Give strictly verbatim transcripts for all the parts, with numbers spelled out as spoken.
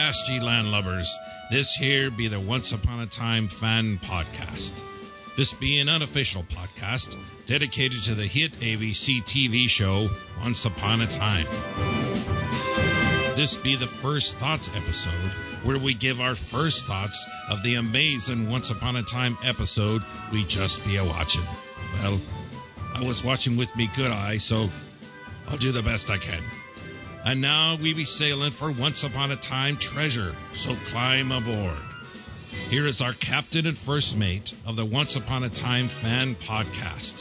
Avast ye landlubbers, this here be the Once Upon a Time fan podcast. This be an unofficial podcast dedicated to the hit A B C T V show Once Upon a Time. This be the First Thoughts episode, where we give our first thoughts of the amazing Once Upon a Time episode we just be a-watching. Well, I was watching with me good eye, so I'll do the best I can. And now we be sailing for Once Upon a Time treasure, so climb aboard. Here is our captain and first mate of the Once Upon a Time fan podcast.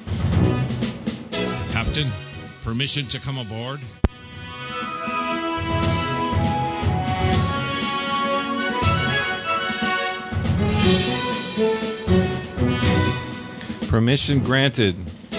Captain, permission to come aboard? Permission granted.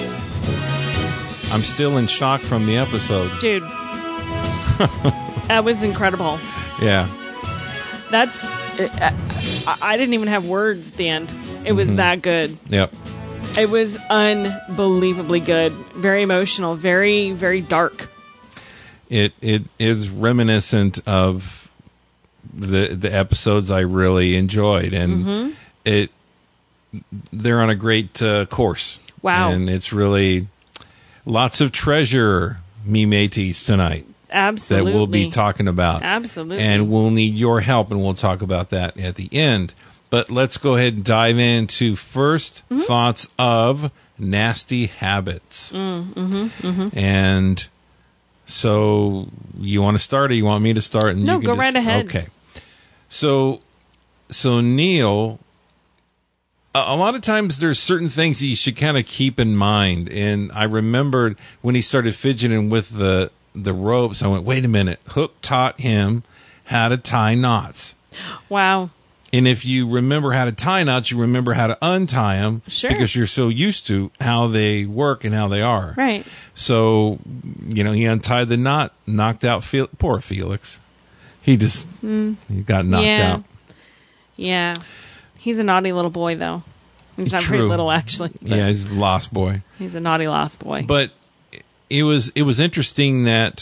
I'm still in shock from the episode. Dude. That was incredible. Yeah. That's... I, I didn't even have words at the end. It was mm-hmm. that good. Yep. It was unbelievably good. Very emotional. Very, very dark. It It is reminiscent of the the episodes I really enjoyed. And mm-hmm. it they're on a great uh, course. Wow. And it's really lots of treasure, me mateys, tonight. Absolutely. That we'll be talking about. Absolutely. And we'll need your help, and we'll talk about that at the end. But let's go ahead and dive into first mm-hmm. thoughts of Nasty Habits. Mm, mm-hmm, mm-hmm. And so you want to start, or you want me to start? And no, you can go just, right ahead. Okay. So, so Neil... A lot of times there's certain things you should kind of keep in mind. And I remembered when he started fidgeting with the the ropes, I went, wait a minute. Hook taught him how to tie knots. Wow. And if you remember how to tie knots, you remember how to untie them. Sure. Because you're so used to how they work and how they are. Right. So, you know, he untied the knot, knocked out Fel- poor Felix. He just mm. he got knocked yeah. out. Yeah. He's a naughty little boy, though. He's not True. very little, actually. Yeah, he's a lost boy. He's a naughty lost boy. But it was it was interesting that,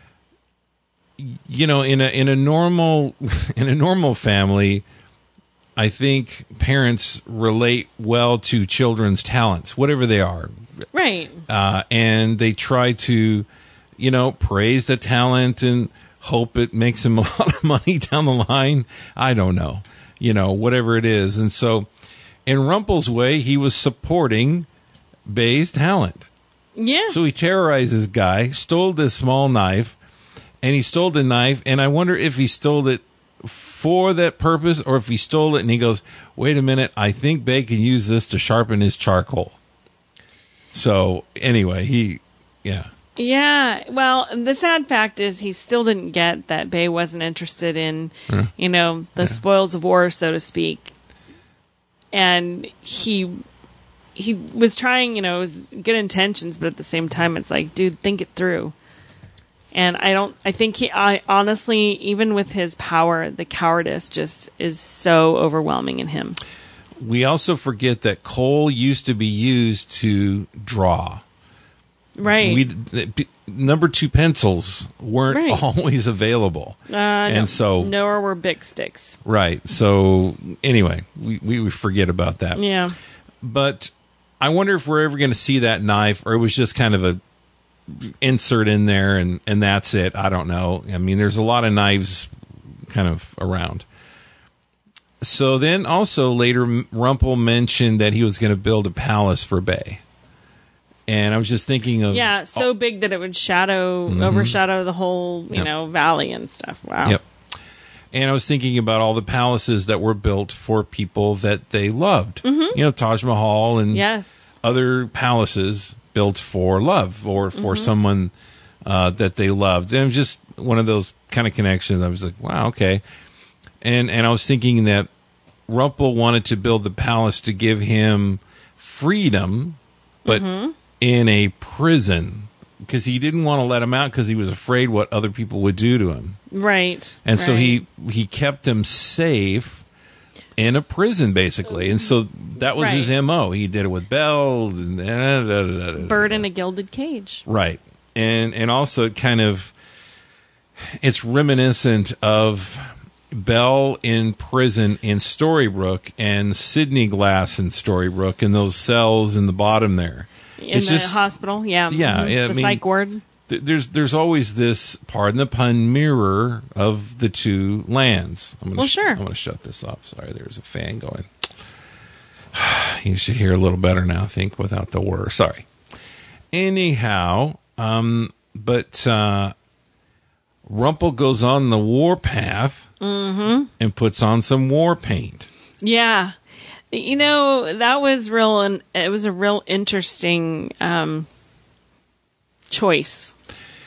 you know, in a in a normal in a normal family, I think parents relate well to children's talents, whatever they are. Right. Uh, and they try to, you know, praise the talent and hope it makes them a lot of money down the line. I don't know. You know, whatever it is. And so in Rumple's way, he was supporting Bay's talent. Yeah. So he terrorized this guy, stole this small knife, and he stole the knife. And I wonder if he stole it for that purpose or if he stole it and he goes, wait a minute, I think Bay can use this to sharpen his charcoal. So anyway, he, yeah. Yeah, well, the sad fact is he still didn't get that Bay wasn't interested in, yeah. you know, the yeah. spoils of war, so to speak. And he he was trying, you know, it was good intentions, but at the same time, it's like, dude, think it through. And I don't, I think he, I honestly, even with his power, the cowardice just is so overwhelming in him. We also forget that coal used to be used to draw. Right. We number two pencils weren't right. always available, uh, and no, so nor were Bic sticks. Right. So anyway, we we forget about that. Yeah. But I wonder if we're ever going to see that knife, or it was just kind of a insert in there, and and that's it. I don't know. I mean, there's a lot of knives kind of around. So then also later, Rumple mentioned that he was going to build a palace for Bay. And I was just thinking of... Yeah, so oh, big that it would shadow, mm-hmm. overshadow the whole, you yep. know, valley and stuff. Wow. Yep. And I was thinking about all the palaces that were built for people that they loved. Mm-hmm. You know, Taj Mahal and yes. other palaces built for love or for mm-hmm. someone uh, that they loved. And it was just one of those kind of connections. I was like, wow, okay. And, and I was thinking that Rumple wanted to build the palace to give him freedom, but... Mm-hmm. in a prison, because he didn't want to let him out because he was afraid what other people would do to him. Right. And right. so he he kept him safe in a prison, basically. And so that was right. his M O. He did it with Belle. And da, da, da, da, Bird in a gilded cage. Right. And and also it kind of it's reminiscent of Belle in prison in Storybrooke and Sidney Glass in Storybrooke in those cells in the bottom there. In it's the just, hospital, yeah. Yeah. Mm-hmm. I the mean, psych ward. th- There's there's always this, pardon the pun, mirror of the two lands. I'm gonna Well, sh- sure. I'm going to shut this off. Sorry, there's a fan going. You should hear a little better now, I think, without the whir. Sorry. Anyhow, um, but uh, Rumple goes on the warpath mm-hmm. and puts on some war paint. Yeah. You know, that was real, and it was a real interesting um, choice.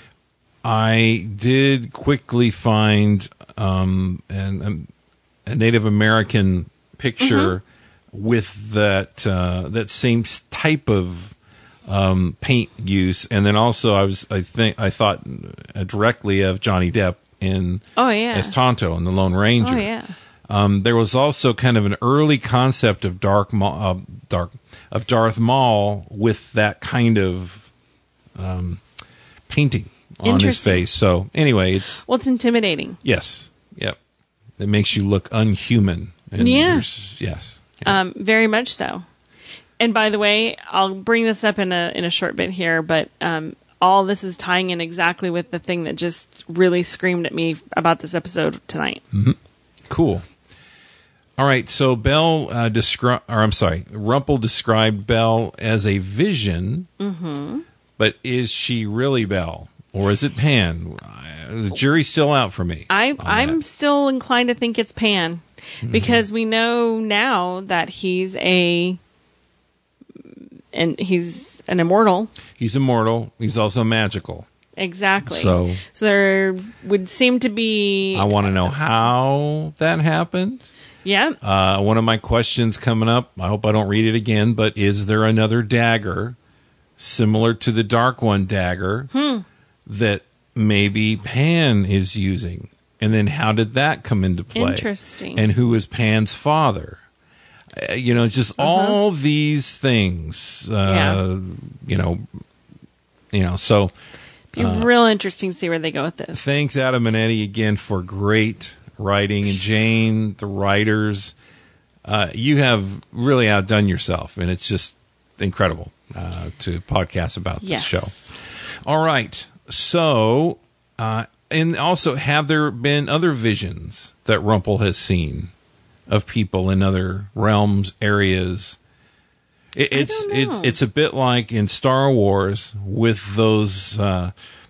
I did quickly find um, an, um, a Native American picture mm-hmm. with that uh, that same type of um, paint use, and then also I was I think I thought directly of Johnny Depp in oh yeah as Tonto in The Lone Ranger. Oh yeah. Um, there was also kind of an early concept of dark, Ma- uh, dark of Darth Maul with that kind of um, painting on his face. So anyway, it's well, it's intimidating. Yes, yep. It makes you look unhuman. And yeah. Yes. Yeah. Um, very much so. And by the way, I'll bring this up in a in a short bit here, but um, all this is tying in exactly with the thing that just really screamed at me about this episode tonight. Mm-hmm. Cool. All right, so Belle uh, described, or I'm sorry, Rumple described Belle as a vision, mm-hmm. but is she really Belle, or is it Pan? The jury's still out for me. I, I'm that. still inclined to think it's Pan, mm-hmm. because we know now that he's a, and he's an immortal. He's immortal. He's also magical. Exactly. So, so there would seem to be. I want to know how that happened. Yeah. Uh, one of my questions coming up, I hope I don't read it again, but is there another dagger similar to the Dark One dagger hmm. that maybe Pan is using? And then how did that come into play? Interesting. And who is Pan's father? Uh, you know, just uh-huh. all these things, uh, yeah. you know, you know, so. Be uh, real interesting to see where they go with this. Thanks, Adam and Eddie, again for great writing, and Jane, the writers, uh, you have really outdone yourself, and it's just incredible uh, to podcast about yes. this show. All right, so uh, and also, have there been other visions that Rumple has seen of people in other realms, areas? It, it's I don't know. it's it's a bit like in Star Wars with those. Uh,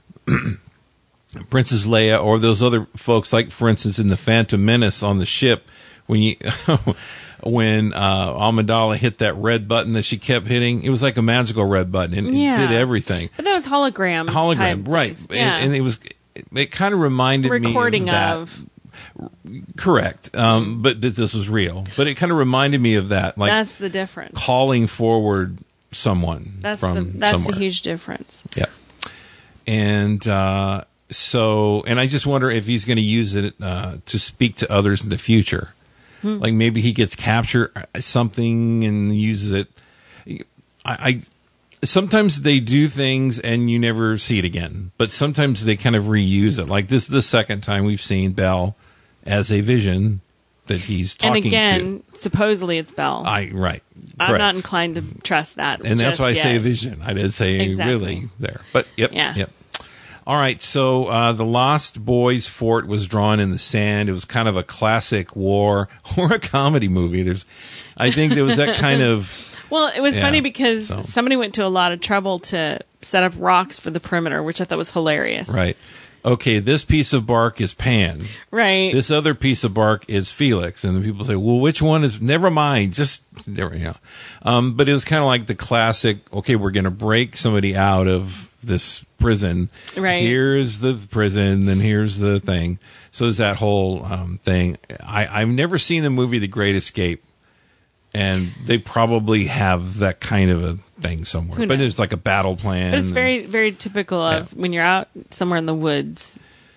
Princess Leia or those other folks, like for instance in the Phantom Menace on the ship, when you when uh, Amidala hit that red button that she kept hitting, it was like a magical red button, and yeah. it did everything. But that was hologram, hologram, right? Yeah. And, and it was it, it kind of reminded recording me of that. of. Correct, um, but that this was real. But it kind of reminded me of that, like that's the difference. Calling forward someone that's from the, that's somewhere. the huge difference. Yeah, and. Uh, So, and I just wonder if he's going to use it uh, to speak to others in the future. Hmm. Like maybe he gets captured something and uses it. I, I sometimes they do things and you never see it again, but sometimes they kind of reuse it. Like this is the second time we've seen Belle as a vision that he's talking to. And again, to. supposedly it's Belle. I right. I'm Correct. not inclined to trust that. And that's why yet. I say a vision. I didn't say exactly. really there, but yep, yeah. yep. All right, so uh, the Lost Boys fort was drawn in the sand. It was kind of a classic war or a comedy movie. There's, I think there was that kind of. Well, it was yeah, funny because so. somebody went to a lot of trouble to set up rocks for the perimeter, which I thought was hilarious. Right. Okay, this piece of bark is Pan. Right. This other piece of bark is Felix. And then people say, well, which one is, never mind, just, you know. Um, but it was kind of like the classic, okay, we're going to break somebody out of this prison. Right. Here's the prison, and here's the thing. So there's that whole um, thing. I, I've never seen the movie The Great Escape. And they probably have that kind of a thing somewhere. But it's like a battle plan. But it's and, very, very typical of yeah. when you're out somewhere in the woods.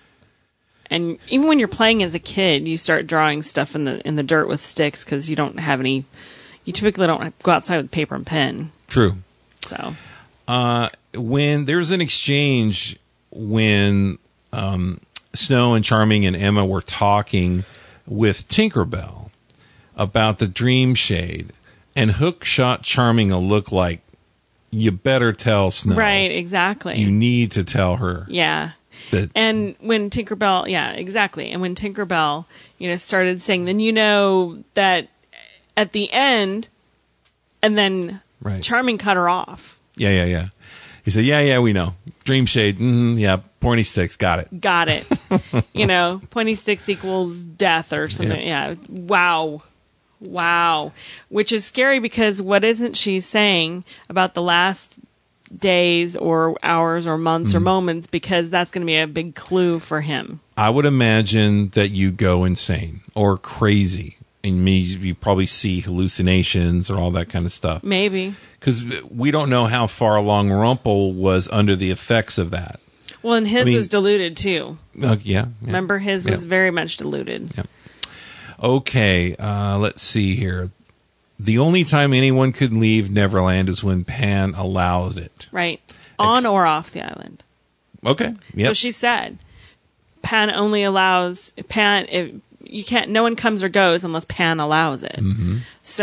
And even when you're playing as a kid, you start drawing stuff in the in the dirt with sticks because you don't have any. You typically don't go outside with paper and pen. True. So, uh, when there's an exchange when um, Snow and Charming and Emma were talking with Tinkerbell about the Dream Shade, and Hook shot Charming a look like, you better tell Snow. Right, exactly. You need to tell her. Yeah. That, and when Tinkerbell, yeah, exactly. And when Tinkerbell, you know, started saying, then you know that at the end, and then right. Charming cut her off. Yeah, yeah, yeah. He said, yeah, yeah, we know. Dream Shade, mm-hmm, yeah, pointy sticks, got it. Got it. You know, pointy sticks equals death or something. Yeah. yeah. Wow. Wow. Which is scary because what isn't she saying about the last days or hours or months mm. or moments, because that's going to be a big clue for him. I would imagine that you go insane or crazy and me you probably see hallucinations or all that kind of stuff. Maybe. Because we don't know how far along Rumpel was under the effects of that. Well, and his I mean, was diluted too. Uh, yeah, yeah. Remember, his yeah. was very much diluted. Yeah. Okay, uh, let's see here. The only time anyone could leave Neverland is when Pan allowed it. Right. On Ex- or off the island. Okay. Yep. So she said, Pan only allows, Pan, if, you can't, no one comes or goes unless Pan allows it. Mm-hmm.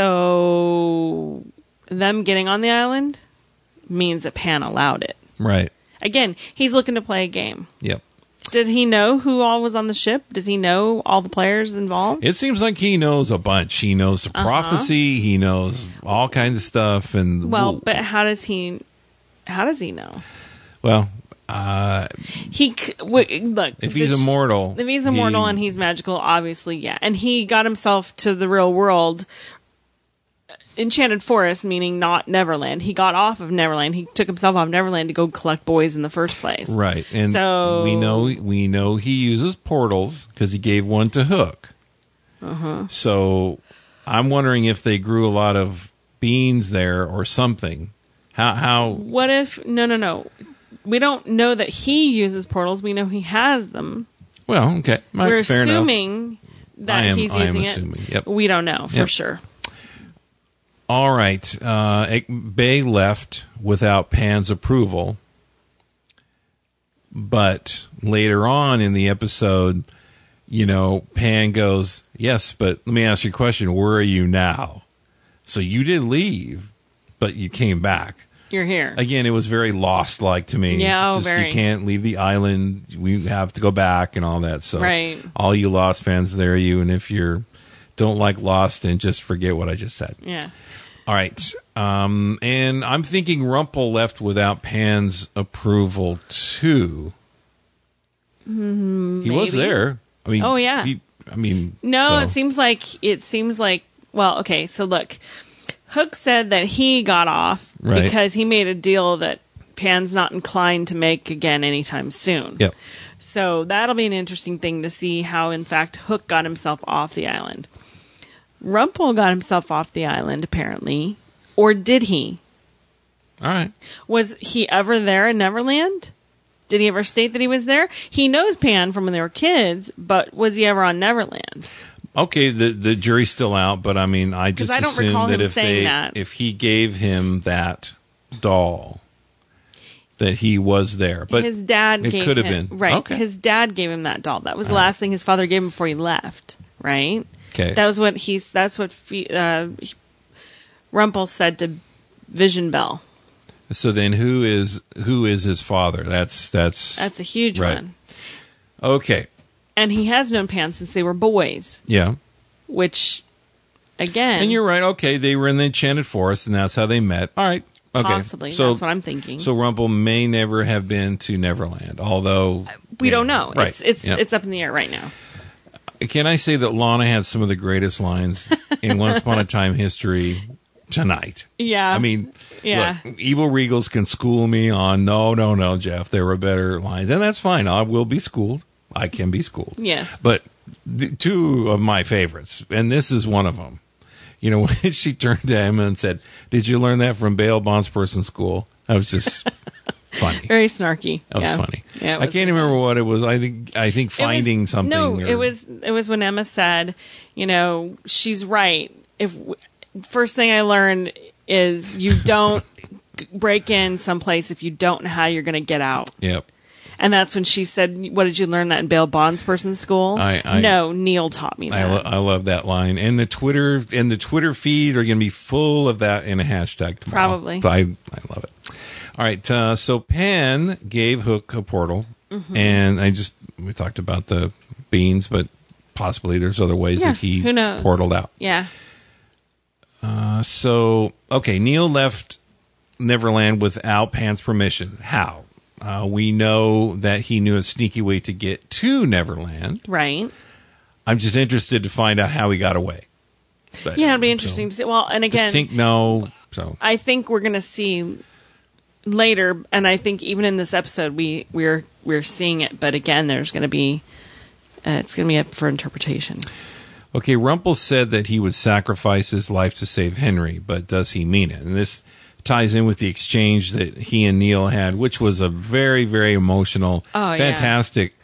So them getting on the island means that Pan allowed it. Right. Again, he's looking to play a game. Yep. Did he know who all was on the ship? Does he know all the players involved? It seems like he knows a bunch. He knows the uh-huh. prophecy. He knows all kinds of stuff. And well, but how does he? How does he know? Well, uh, he w- look. If he's immortal, if he's immortal he, and he's magical, obviously, yeah. And he got himself to the real world. Enchanted Forest, meaning not Neverland. He got off of Neverland. He took himself off Neverland to go collect boys in the first place. Right, and so, we know we know he uses portals because he gave one to Hook. Uh-huh. So I'm wondering if they grew a lot of beans there or something. How? How? What if? No, no, no. We don't know that he uses portals. We know he has them. Well, okay. Right, We're fair assuming enough. that am, he's using assuming. it. Yep. We don't know for yep. sure. All right. Uh, Bay left without Pan's approval. But later on in the episode, you know, Pan goes, yes, but let me ask you a question. Where are you now? So you did leave, but you came back. You're here. Again, it was very Lost-like to me. Yeah, oh, Just, very. You can't leave the island. We have to go back and all that. So right. all you Lost fans, there are you. And if you don't like Lost, then just forget what I just said. Yeah. All right. Um, and I'm thinking Rumpel left without Pan's approval, too. Mm, he was there. I mean, oh, yeah. He, I mean, no, so. it seems like, it seems like, well, okay, so look. Hook said that he got off right. because he made a deal that Pan's not inclined to make again anytime soon. Yep. So that'll be an interesting thing to see how, in fact, Hook got himself off the island. Rumpel got himself off the island, apparently. Or did he? All right. Was he ever there in Neverland? Did he ever state that he was there? He knows Pan from when they were kids, but was he ever on Neverland? Okay, the the jury's still out, but I mean, I just I don't assume recall that him if saying they, that. if he gave him that doll, that he was there. But his dad it gave could have him, been. right. Okay. His dad gave him that doll. That was the All last right. thing his father gave him before he left, right? Okay. That was what he's. That's what uh, Rumpel said to Vision Bell. So then, who is who is his father? That's that's That's a huge right. one. Okay. And he has known Pan since they were boys. Yeah. Which, again, and you're right. Okay, they were in the Enchanted Forest, and that's how they met. All right. Okay. Possibly. So, that's what I'm thinking. So Rumpel may never have been to Neverland, although we yeah, don't know. Right. It's it's yep. it's up in the air right now. Can I say that Lana had some of the greatest lines in Once Upon a Time history tonight? Yeah. I mean, yeah. look, Evil Regals can school me on, no, no, no, Jeff, there were better lines. And that's fine. I will be schooled. I can be schooled. Yes. But the, two of my favorites, and this is one of them. You know, when she turned to Emma and said, did you learn that from Bale Bondsperson School? That was just funny. Very snarky. That was yeah. funny. Yeah, I can't remember what it was. I think I think finding was, something. No, or, it was it was when Emma said, you know, she's right. If first thing I learned is you don't break in someplace if you don't know how you're going to get out. Yep. And that's when she said, "What did you learn that in Bail Bondsperson's school?" I- I- no, Neil taught me I, that. lo- I love that line, and the Twitter and the Twitter feed are going to be full of that in a hashtag tomorrow. Probably. So I I love it. All right, uh, so Pan gave Hook a portal, Mm-hmm. and I just we talked about the beans, but possibly there's other ways Yeah, that he who knows? portaled out. Yeah. Uh, so okay, Neil left Neverland without Pan's permission. How? Uh, we know that he knew a sneaky way to get to Neverland. Right. I'm just interested to find out how he got away. But, Yeah, it'd be interesting to see. Well, and again, Does Tink know? So I think we're going to see later, and I think even in this episode, we we're we're seeing it. But again, there's going to be uh, it's going to be up for interpretation. okay, Rumpel said that he would sacrifice his life to save Henry, but does he mean it? And this ties in with the exchange that he and Neil had, which was a very, very emotional, Oh, yeah. fantastic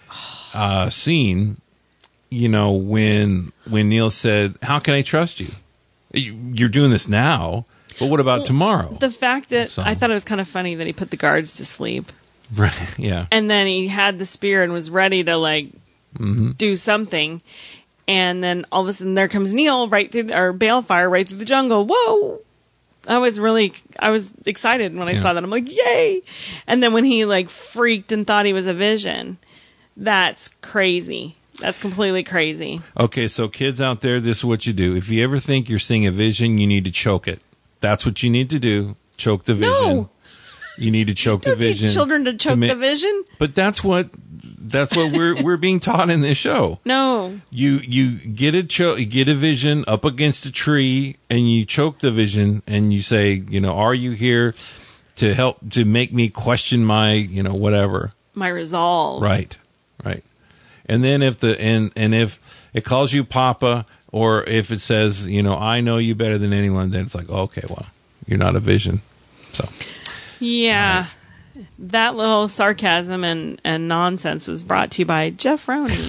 uh, scene. You know, when when Neil said, "How can I trust you? You- You're doing this now, but what about tomorrow?" The fact that So- I thought it was kind of funny that he put the guards to sleep, Right? Yeah. and then he had the spear and was ready to like Mm-hmm. do something, and then all of a sudden there comes Neil right through or Balefire right through the jungle. Whoa! I was really, I was excited when I Yeah. saw that. I'm like, yay! And then when he like freaked and thought he was a vision, that's crazy. That's completely crazy. Okay, so kids out there, this is what you do. If you ever think you're seeing a vision, you need to choke it. That's what you need to do. Choke the vision. No. You need to choke Don't the vision. teach children to choke ma- the vision. But that's what that's what we're we're being taught in this show. No. You you get a cho- you get a vision up against a tree and you choke the vision and you say, you know, are you here to help to make me question my, you know, whatever. My resolve. Right. Right. And then if the and and if it calls you Papa, or if it says, you know, I know you better than anyone, then it's like, okay, well, you're not a vision. So Yeah. That little sarcasm and, and nonsense was brought to you by Jeff Roney.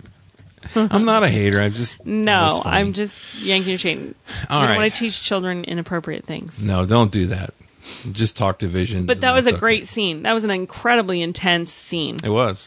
I'm not a hater. I just No, it's funny. I'm just yanking your chain. All I right. don't want to teach children inappropriate things. No, don't do that. Just talk to vision. But that was a That's great okay. scene. That was an incredibly intense scene. It was.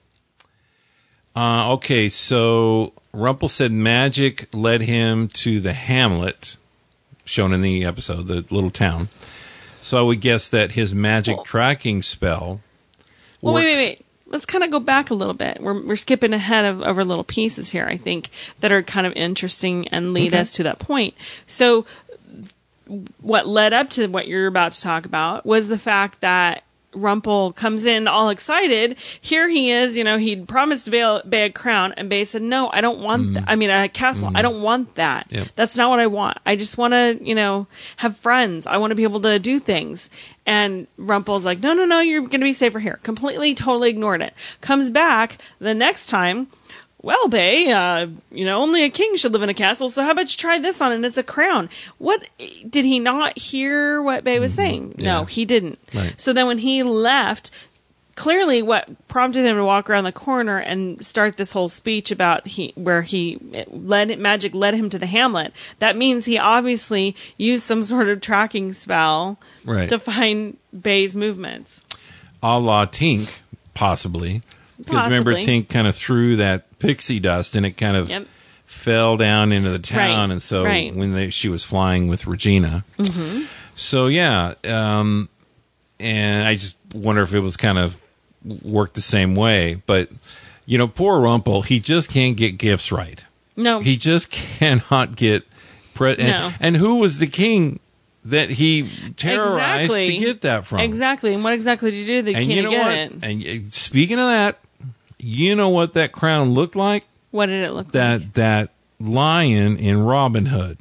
Uh, okay, so Rumpel said magic led him to the hamlet, shown in the episode, the little town. So I would guess that his magic tracking spell. Well, wait, works- wait, wait. Let's kind of go back a little bit. We're we're skipping ahead of over little pieces here, I think, that are kind of interesting and lead Okay. us to that point. So, what led up to what you're about to talk about was the fact that Rumpel comes in all excited. Here he is, you know, he'd promised Bay, Bay a crown, and Bay said, no, I don't want that. I mean, a castle. I don't want that. Yep. That's not what I want. I just want to, you know, have friends. I want to be able to do things. And Rumpel's like, no, no, no, you're going to be safer here. Completely, totally ignored it. Comes back the next time. Well, Bay, uh, you know, only a king should live in a castle, so how about you try this on and it's a crown? What, did he not hear what Bay was saying? Yeah. No, he didn't. Right. So then when he left, clearly what prompted him to walk around the corner and start this whole speech about he, where he led, magic led him to the hamlet, that means he obviously used some sort of tracking spell Right. to find Bay's movements. a la Tink, possibly. Because remember, Possibly. Tink kind of threw that pixie dust and it kind of Yep. fell down into the town. Right, And so right. when they, she was flying with Regina. Mm-hmm. So, yeah. Um, and I just wonder if it was kind of worked the same way. But, you know, poor Rumpel, he just can't get gifts right. No. He just cannot get. Pre- and, No. and who was the king that he terrorized Exactly. to get that from? Exactly. And what exactly did you do that you And can't you know get what? it? And uh, speaking of that, you know what that crown looked like? What did it look like? That that lion in Robin Hood.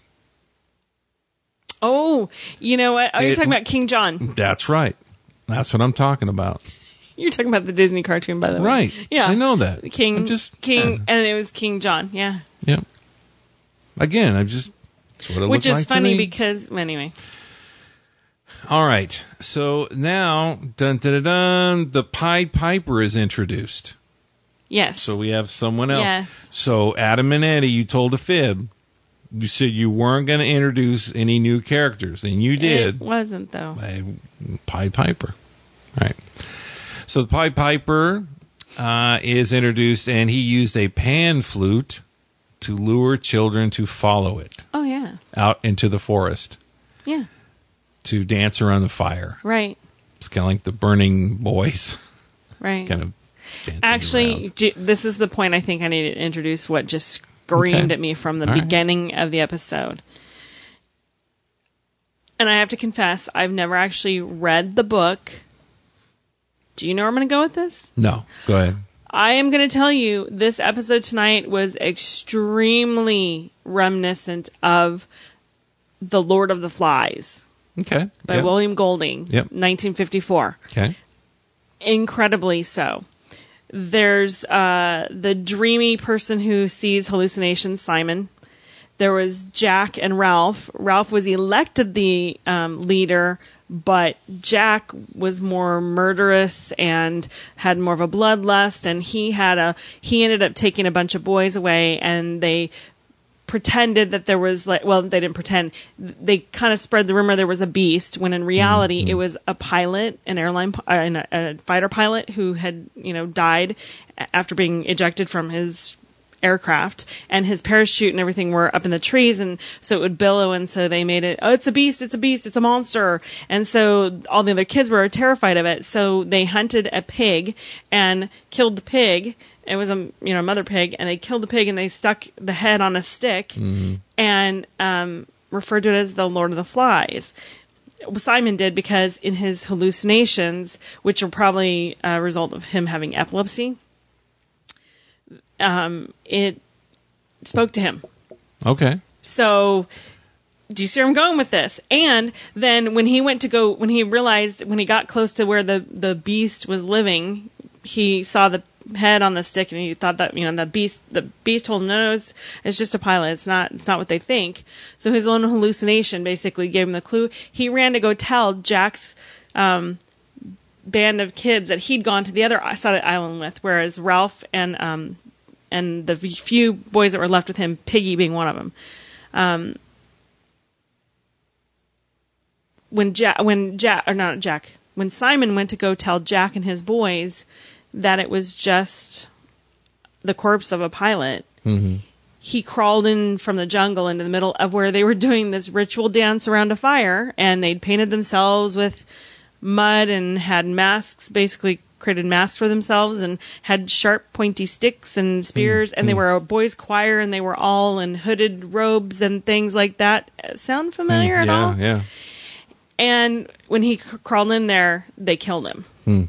Oh, you know what? Oh, you're It- talking about King John. That's right. That's what I'm talking about. You're talking about the Disney cartoon, by the way. Right. Yeah. I know that. King, I'm just King, yeah. and it was King John. Yeah. Yeah. Again, I'm just. That's what it Which looked is like to funny me. because, anyway. All right. So now, dun dun dun, dun the Pied Piper is introduced. Yes. So we have someone else. Yes. So Adam and Eddie, you told a fib. You said you weren't going to introduce any new characters, and you did. It wasn't, though. A Pied Piper. Right. So the Pied Piper uh, is introduced, and he used a pan flute to lure children to follow it. Oh, yeah. Out into the forest. Yeah. To dance around the fire. Right. It's kind of like the burning boys. Right. Kind of dancing Actually, around. do, this is the point I think I need to introduce what just screamed Okay. at me from the All right. beginning of the episode. And I have to confess, I've never actually read the book. Do you know where I'm going to go with this? No, go ahead. I am going to tell you this episode tonight was extremely reminiscent of The Lord of the Flies Okay. by Yep. William Golding, Yep. nineteen fifty-four. Okay. Incredibly so. There's uh, the dreamy person who sees hallucinations, Simon. There was Jack and Ralph. Ralph was elected the um, leader, but Jack was more murderous and had more of a bloodlust, and he had a he ended up taking a bunch of boys away, and they pretended that there was like well they didn't pretend they kind of spread the rumor there was a beast when in reality mm-hmm. it was a pilot an airline uh, a fighter pilot who had you know died after being ejected from his aircraft, and his parachute and everything were up in the trees, and so it would billow, and so they made it, oh, it's a beast, it's a beast, it's a monster. And so all the other kids were terrified of it, so they hunted a pig and killed the pig. It was a you know mother pig, and they killed the pig, and they stuck the head on a stick mm-hmm. and um, referred to it as the Lord of the Flies. Simon did because in his hallucinations, which are probably a result of him having epilepsy, um, it spoke to him. Okay. So, do you see where I'm going with this? And then when he went to go, when he realized, when he got close to where the, the beast was living, he saw the head on the stick, and he thought that, you know, the beast, the beast told him, no, no, it's, it's just a pilot. It's not, it's not what they think. So his own hallucination basically gave him the clue. He ran to go tell Jack's, um, band of kids that he'd gone to the other side of the island with, whereas Ralph and, um, and the few boys that were left with him, Piggy being one of them. Um, when Jack, when Jack, or not Jack, when Simon went to go tell Jack and his boys that it was just the corpse of a pilot, mm-hmm. he crawled in from the jungle into the middle of where they were doing this ritual dance around a fire, and they'd painted themselves with mud and had masks, basically created masks for themselves, and had sharp pointy sticks and spears, mm-hmm. and they were a boys' choir, and they were all in hooded robes and things like that. Sound familiar mm, at yeah, all? Yeah. And when he c- crawled in there, they killed him. Mm.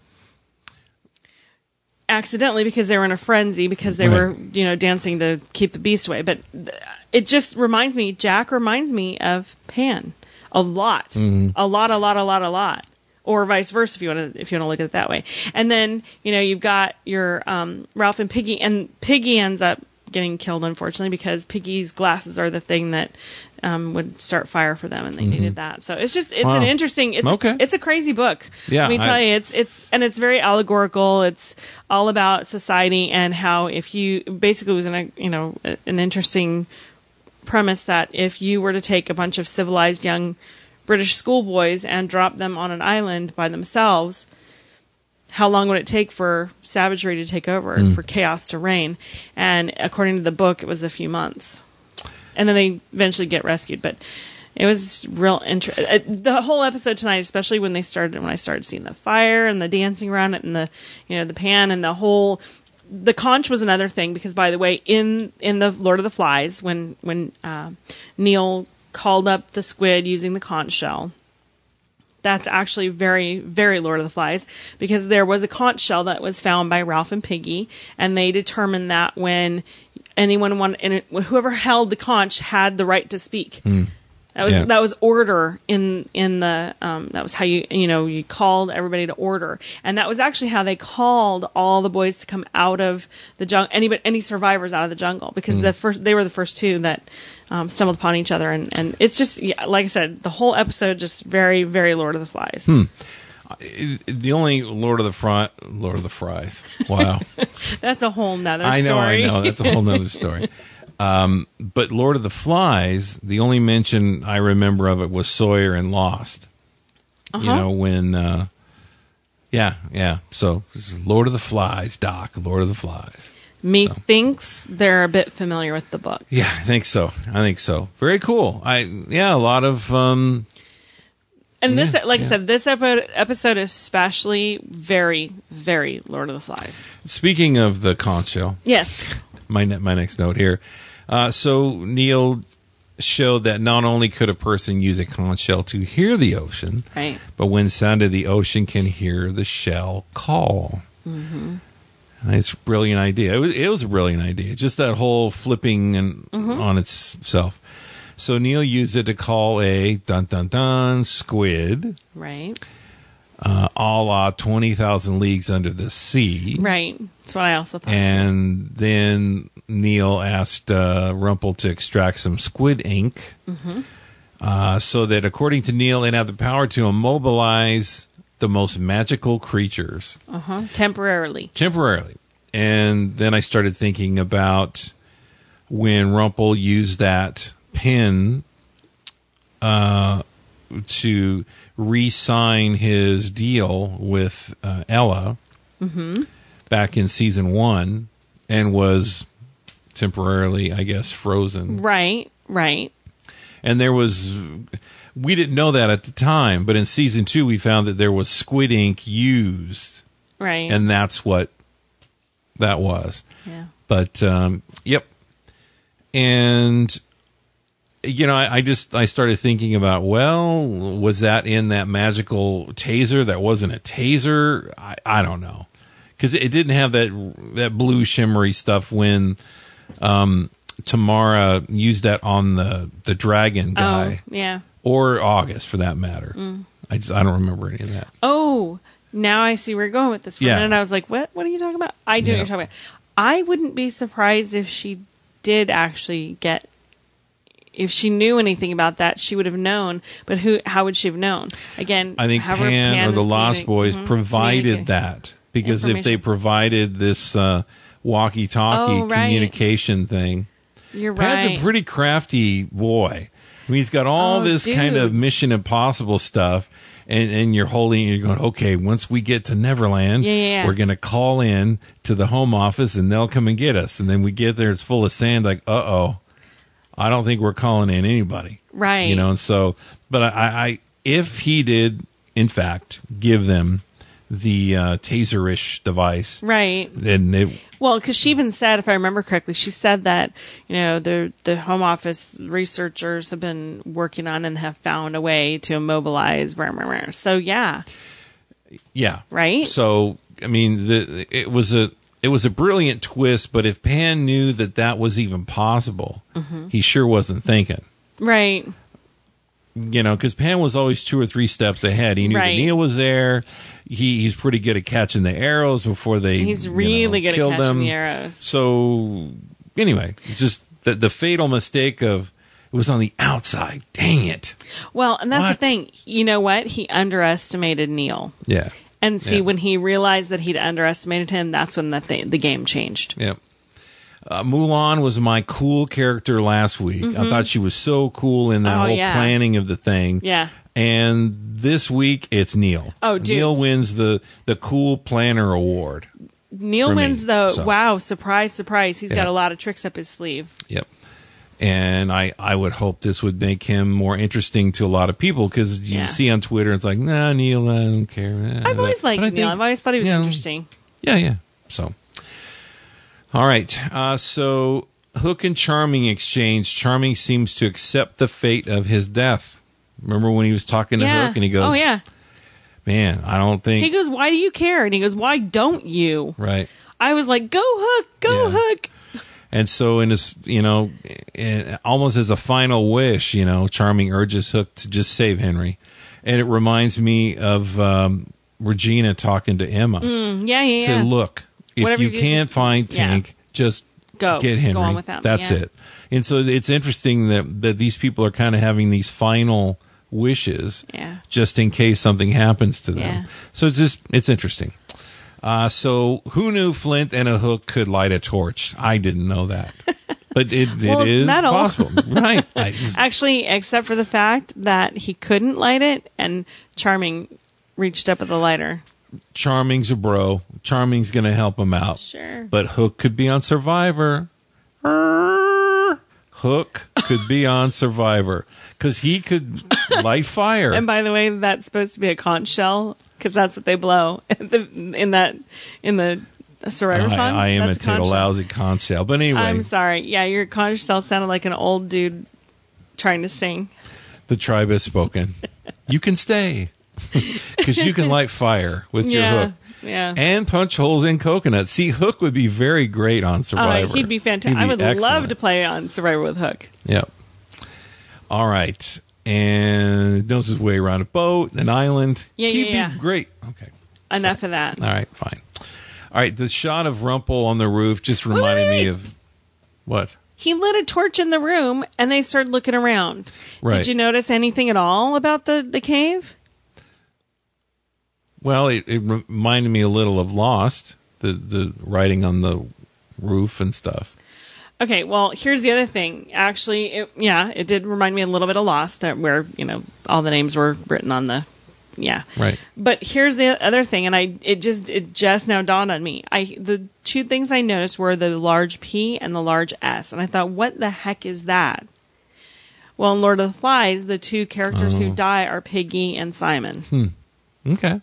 Accidentally, because they were in a frenzy, because they right. were, you know, dancing to keep the beast away. But th- it just reminds me, Jack reminds me of Pan. A lot. Mm-hmm. A lot, a lot, a lot, a lot. Or vice versa, if you want to, if you want to look at it that way. And then, you know, you've got your um, Ralph and Piggy, and Piggy ends up getting killed, unfortunately, because Piggy's glasses are the thing that um, would start fire for them, and they mm-hmm. needed that. So it's just, it's wow. an interesting, it's okay. it's a crazy book. Yeah, let me tell I, you, it's it's and it's very allegorical. It's all about society and how if you basically it was in a you know an interesting premise that if you were to take a bunch of civilized young British schoolboys and drop them on an island by themselves, how long would it take for savagery to take over, mm. for chaos to reign? And according to the book, it was a few months. And then they eventually get rescued. But it was real interesting. The whole episode tonight, especially when they started, when I started seeing the fire and the dancing around it and the, you know, the pan and the whole, the conch was another thing because, by the way, in, in the Lord of the Flies, when, when, uh, Neil called up the squid using the conch shell, that's actually very, very Lord of the Flies, because there was a conch shell that was found by Ralph and Piggy, and they determined that when anyone wanted, whoever held the conch had the right to speak. Mm. That was yeah. that was order in in the um, that was how you you know you called everybody to order, and that was actually how they called all the boys to come out of the jungle, any any survivors out of the jungle, because mm. the first they were the first two that um, stumbled upon each other, and, and it's just yeah, like I said, the whole episode just very very Lord of the Flies. Hmm. The only Lord of the Fry, Lord of the Fries. Wow, that's a whole nother I know, story. I know, that's a whole nother story. Um, but Lord of the Flies, the only mention I remember of it was Sawyer and Lost. Uh-huh. You know, when, uh, Yeah, yeah. So, this is Lord of the Flies, Doc, Lord of the Flies. Me So. thinks they're a bit familiar with the book. Yeah, I think so. I think so. Very cool. I yeah, a lot of um And this, Yeah, like yeah. I said, this epi- episode especially very, very Lord of the Flies. speaking of the conch shell, Yes. my ne- my next note here. Uh, so Neil showed that not only could a person use a conch shell to hear the ocean, Right. but when sounded, the ocean can hear the shell call. Mm-hmm. It's a brilliant idea. It was, it was a brilliant idea. Just that whole flipping and Mm-hmm. on itself. So Neil used it to call a dun dun dun squid, Right. uh, a la twenty thousand Leagues Under the Sea. Right. That's what I also thought. And then Neil asked uh, Rumple to extract some squid ink, Mm-hmm. uh, so that, according to Neil, it had the power to immobilize the most magical creatures Uh-huh. Temporarily. temporarily. And then I started thinking about when Rumple used that pin uh, to re-sign his deal with uh, Ella back in season one, and was temporarily, I guess, frozen. Right. Right. And there was, we didn't know that at the time, but in season two we found that there was squid ink used, Right. and that's what that was. yeah. But um, yep, and you know, I, I just I started thinking about, well, was that in that magical taser? That wasn't a taser. I, I don't know, because it didn't have that that blue shimmery stuff when um, Tamara used that on the the dragon guy, Oh, yeah. or August for that matter. Mm. I just I don't remember any of that. Oh, now I see where you're going with this. For Yeah. a minute, I was like, what? What are you talking about? I do Yeah. know what you're talking about. I wouldn't be surprised if she did actually get, if she knew anything about that, she would have known. But who? How would she have known? Again, I think however Pan, or the is Lost communi- Boys mhm, provided communicating. that, because if they Information. provided this uh, walkie-talkie Oh, right. communication thing, You're Pan's right. a pretty crafty boy. I mean, he's got all Oh, this kind of dude. Mission Impossible stuff, and, and you're holding, you're going, okay, once we get to Neverland, Yeah, yeah, yeah. we're going to call in to the home office, and they'll come and get us. And then we get there, it's full of sand, like, uh-oh, I don't think we're calling in anybody. Right. You know, and so, but I, I if he did, in fact, give them the uh, taser-ish device, Right. then it, Well, because she even said, if I remember correctly, she said that, you know, the the home office researchers have been working on and have found a way to immobilize. Rah, rah, rah. So yeah, yeah. right. So, I mean, the it was a it was a brilliant twist, but if Pan knew that that was even possible, Mm-hmm. he sure wasn't thinking. Right. You know, because Pan was always two or three steps ahead. He knew Right. that Neil was there. He he's pretty good at catching the arrows before they. He's you really know, good at killed catching them. the arrows. So anyway, just the the fatal mistake of it was on the outside. Dang it! Well, and that's What? the thing. You know what? He underestimated Neil. Yeah. And see, Yeah. when he realized that he'd underestimated him, that's when the th- the game changed. Yep. Uh, Mulan was my cool character last week. I thought she was so cool in that Mm-hmm. Oh, whole yeah. planning of the thing. Yeah. And this week it's Neil. Oh, dude. Neil wins the the cool planner award. Neil For me, wins the so. wow, surprise, surprise. He's Yeah. got a lot of tricks up his sleeve. Yep. And I, I would hope this would make him more interesting to a lot of people, because you Yeah. see on Twitter, it's like, nah, Neil, I don't care. Nah, I've always but liked I Neil. think- I've always thought he was you know, interesting. Yeah, yeah. So, all right. Uh, so, Hook and Charming exchange. Charming seems to accept the fate of his death. Remember when he was talking to Yeah. Hook and he goes, oh yeah. man, I don't think. He goes, "Why do you care?" And he goes, "Why don't you?" right. I was like, "Go Hook, go Yeah. Hook." And so, in his, you know, eh, almost as a final wish, you know, Charming urges Hook to just save Henry. And it reminds me of um, Regina talking to Emma. Mm, yeah, yeah, Say, yeah. look, if Whatever you you do, can't just- find yeah. Tink, just Go. get Go Henry. on with that, That's yeah. it. And so it's interesting that, that these people are kind of having these final wishes, Yeah. just in case something happens to them. Yeah. So it's just, it's interesting. Uh, so who knew Flint and a hook could light a torch? I didn't know that. But it, Well, it is metal. possible. Right. I just, Actually, except for the fact that he couldn't light it, and Charming reached up with a lighter. Charming's a bro. Charming's going to help him out. Sure. But Hook could be on Survivor. Hook could be on Survivor because he could light fire. And by the way, that's supposed to be a conch shell because that's what they blow in that in the Survivor song. I, I imitate a, a lousy conch shell, but anyway, I'm sorry. Yeah, your conch shell sounded like an old dude trying to sing. The tribe has spoken. You can stay because you can light fire with yeah, your hook. Yeah. And punch holes in coconuts. See, Hook would be very great on Survivor. Oh, he'd be fantastic. He'd be I would excellent. love to play on Survivor with Hook. Yep. All right. And knows his way around a boat, an island. Yeah, He'd yeah, yeah. be great. Okay. Enough so, of that. All right, fine. All right, the shot of Rumpel on the roof just reminded wait, wait. me of what? He lit a torch in the room, and they started looking around. Right. Did you notice anything at all about the, the cave? Well, it, it reminded me a little of Lost, the the writing on the roof and stuff. Okay, well, here's the other thing. Actually, it, yeah, it did remind me a little bit of Lost, that where, you know, all the names were written on the, yeah. Right. But here's the other thing, and I it just it just now dawned on me. I the two things I noticed were the large P and the large S, and I thought, what the heck is that? Well, in Lord of the Flies, the two characters Oh. who die are Piggy and Simon. Hmm. Okay.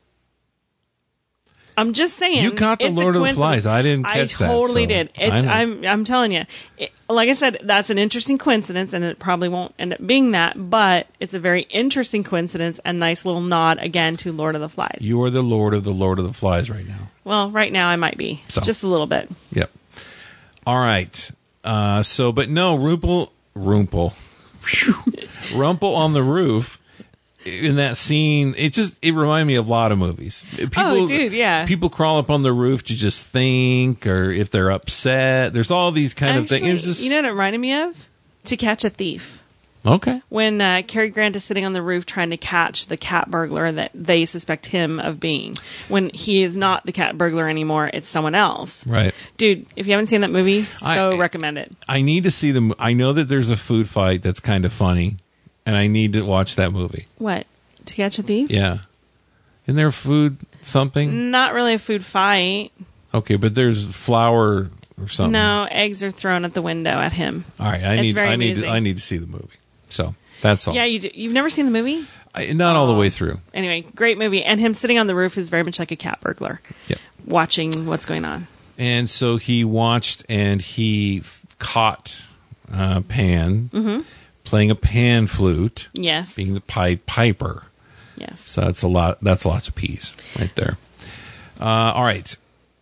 I'm just saying. You caught the it's a Lord of the coincidence. Flies. I didn't catch that, I totally so did. It's, I know. I'm I'm telling you. It, like I said, that's an interesting coincidence, and it probably won't end up being that, but it's a very interesting coincidence and nice little nod again to Lord of the Flies. You are the Lord of the Lord of the Flies right now. Well, right now I might be. So. Just a little bit. Yep. All right. Uh, so, but no, Rumpel, Rumpel, Rumpel on the roof. In that scene, it just it reminded me of a lot of movies. People, Oh, dude, yeah. People crawl up on the roof to just think, or if they're upset. There's all these kind Actually, of things. It was just you know what it reminded me of? To Catch a Thief. okay. When uh, Cary Grant is sitting on the roof trying to catch the cat burglar that they suspect him of being. When he is not the cat burglar anymore, it's someone else. Right. Dude, if you haven't seen that movie, so I- recommend it. I need to see the. mo- I know that there's a food fight that's kind of funny, and I need to watch that movie. What? To Catch a Thief? Yeah. Isn't there food something? Not really a food fight. Okay, but there's flour or something. No, eggs are thrown at the window at him. All right, I It's need. very I need. To, amusing. I need to see the movie. So that's all. Yeah, you do. You've never seen the movie? I, not all the way through. Anyway, great movie. And him sitting on the roof is very much like a cat burglar, Yeah. watching what's going on. And so he watched and he f- caught uh, Pan Mm-hmm. playing a pan flute, Yes. being the Pied Piper. Yes. So that's a lot. That's lots of peas right there. Uh, all right.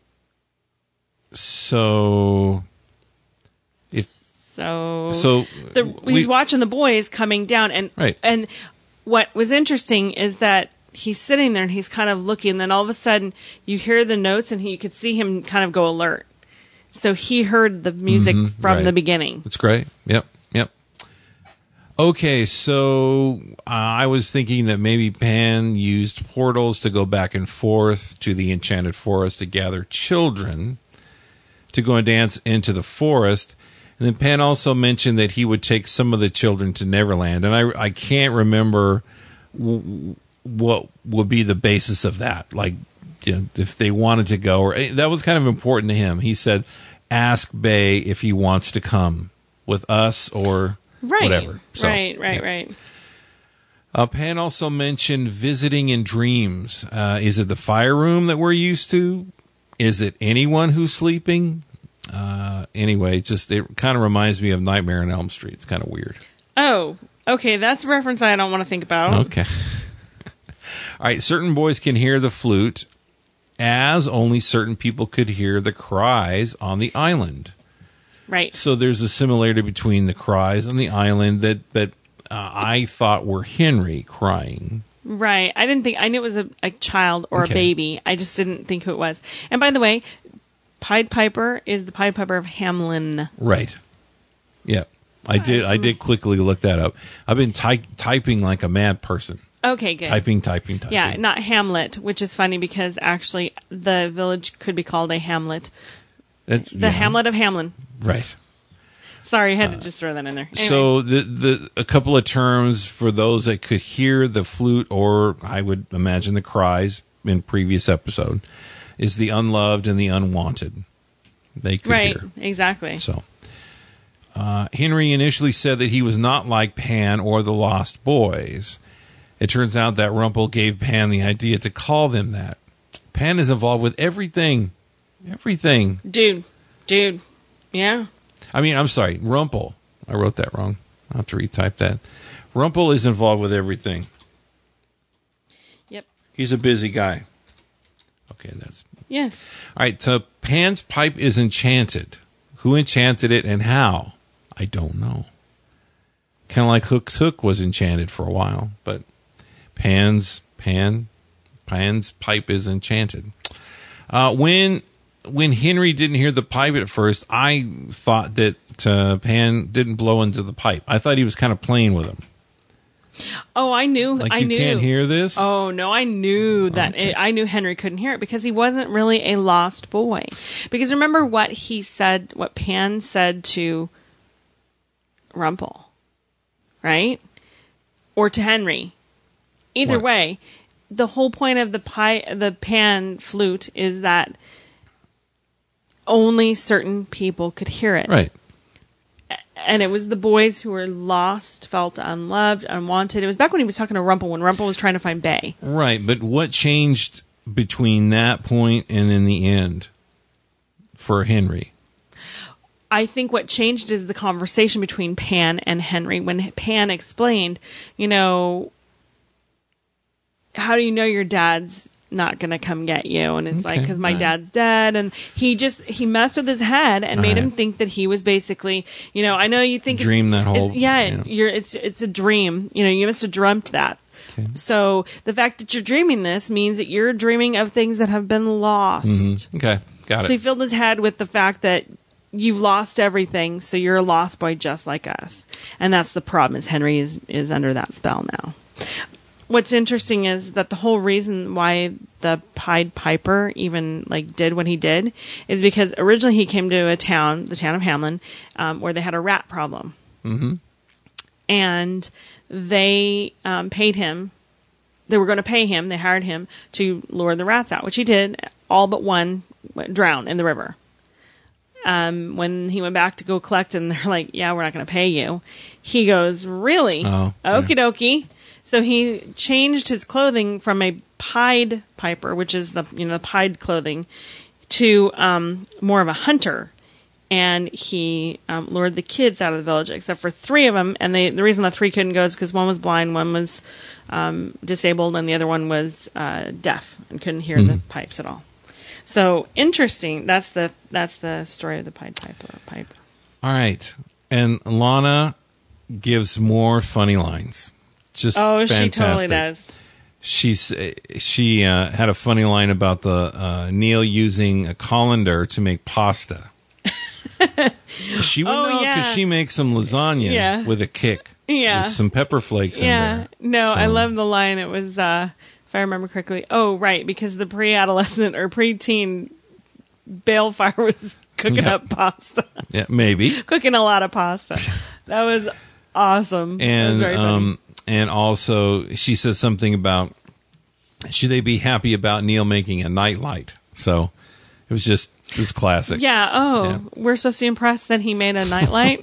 So, if So, so, the, we- he's watching the boys coming down, and Right. and what was interesting is that he's sitting there and he's kind of looking, and then all of a sudden you hear the notes, and he, you could see him kind of go alert. So he heard the music Mhm, from right. the beginning. That's great. Yep. Yep. Okay, so uh, I was thinking that maybe Pan used portals to go back and forth to the enchanted forest to gather children to go and dance into the forest. And then Pan also mentioned that he would take some of the children to Neverland. And I, I can't remember w- what would be the basis of that. Like, you know, if they wanted to go, or that was kind of important to him. He said, ask Bay if he wants to come with us or Right. whatever. So, right, right, yeah. right. Uh, Pan also mentioned visiting in dreams. Uh, is it the fire room that we're used to? Is it anyone who's sleeping? Uh, anyway, just it kind of reminds me of Nightmare on Elm Street. It's kind of weird. Oh, okay. That's a reference I don't want to think about. Okay. All right. Certain boys can hear the flute, as only certain people could hear the cries on the island. Right. So there's a similarity between the cries on the island that that uh, I thought were Henry crying. Right. I didn't think, I knew it was a, a child or Okay. a baby. I just didn't think who it was. And by the way, Pied Piper is the Pied Piper of Hamelin. Right. Yeah. I did. I did quickly look that up. I've been ty- typing like a mad person. Okay, good. Typing, typing, typing. Yeah, not Hamlet, which is funny because actually the village could be called a hamlet. That's, The yeah. Hamlet of Hamlin. Right. Sorry, I had to just throw that in there. Anyway. So the the a couple of terms for those that could hear the flute, or I would imagine the cries in previous episode, is the unloved and the unwanted. They could right, hear. exactly. So, uh, Henry initially said that he was not like Pan or the Lost Boys. It turns out that Rumpel gave Pan the idea to call them that. Pan is involved with everything. Everything. Dude. Dude. Yeah. I mean, I'm sorry, Rumpel. I wrote that wrong. I'll have to retype that. Rumpel is involved with everything. Yep. He's a busy guy. Okay, that's... Yes. All right, so Pan's pipe is enchanted. Who enchanted it and how? I don't know. Kind of like Hook's hook was enchanted for a while, but Pan's Pan Pan's pipe is enchanted. Uh, when when Henry didn't hear the pipe at first, I thought that uh, Pan didn't blow into the pipe. I thought he was kind of playing with him. Oh, I knew. Like I you knew. can't hear this? Oh no, I knew that. Okay. It, I knew Henry couldn't hear it because he wasn't really a lost boy. Because remember what he said, what Pan said to Rumpel, right? Or to Henry. Either What? way, the whole point of the pi- the Pan flute is that only certain people could hear it. Right. And it was the boys who were lost, felt unloved, unwanted. It was back when he was talking to Rumpel, when Rumpel was trying to find Bay. Right, but what changed between that point and in the end for Henry? I think what changed is the conversation between Pan and Henry. When Pan explained, you know, how do you know your dad's not going to come get you? And it's Okay, like, because my right. dad's dead. And he just, he messed with his head and made Right. him think that he was basically, you know, I know you think Dream it's, that whole- it- yeah, yeah. you're, it's, it's a dream. You know, you must have dreamt that. Okay. So the fact that you're dreaming this means that you're dreaming of things that have been lost. Mhm. Okay, got So he it. filled his head with the fact that you've lost everything, so you're a lost boy just like us. And that's the problem, is Henry is, is under that spell now. What's interesting is that the whole reason why the Pied Piper even like did what he did is because originally he came to a town, the town of Hamlin, um, where they had a rat problem. Mm-hmm. And they um, paid him. They were going to pay him. They hired him to lure the rats out, which he did. All but one drowned in the river. Um, when he went back to go collect, and they're like, "Yeah, we're not going to pay you," he goes, "Really? Oh, Okie dokie." So he changed his clothing from a Pied Piper, which is the you know the pied clothing, to um, more of a hunter. And he um, lured the kids out of the village, except for three of them. And they, the reason the three couldn't go is because one was blind, one was um, disabled, and the other one was uh, deaf and couldn't hear Mhm. the pipes at all. So interesting. That's the that's the story of the Pied Piper. Pipe. All right. And Lana gives more funny lines. Just Oh, fantastic. she totally does. She's she uh, had a funny line about the uh, Neil using a colander to make pasta. She would Oh, know because yeah. she makes some lasagna Yeah. with a kick. Yeah. With some pepper flakes in Yeah. there. No, I So- love the line. It was, uh, if I remember correctly, oh, right, because the pre-adolescent or pre-teen Balefire was cooking Yeah. up pasta. Yeah, maybe. Cooking a lot of pasta. That was awesome. That was And very funny. um and also she says something about should they be happy about Neil making a nightlight? So it was just it was classic. Yeah, oh, Yeah. we're supposed to be impressed that he made a nightlight?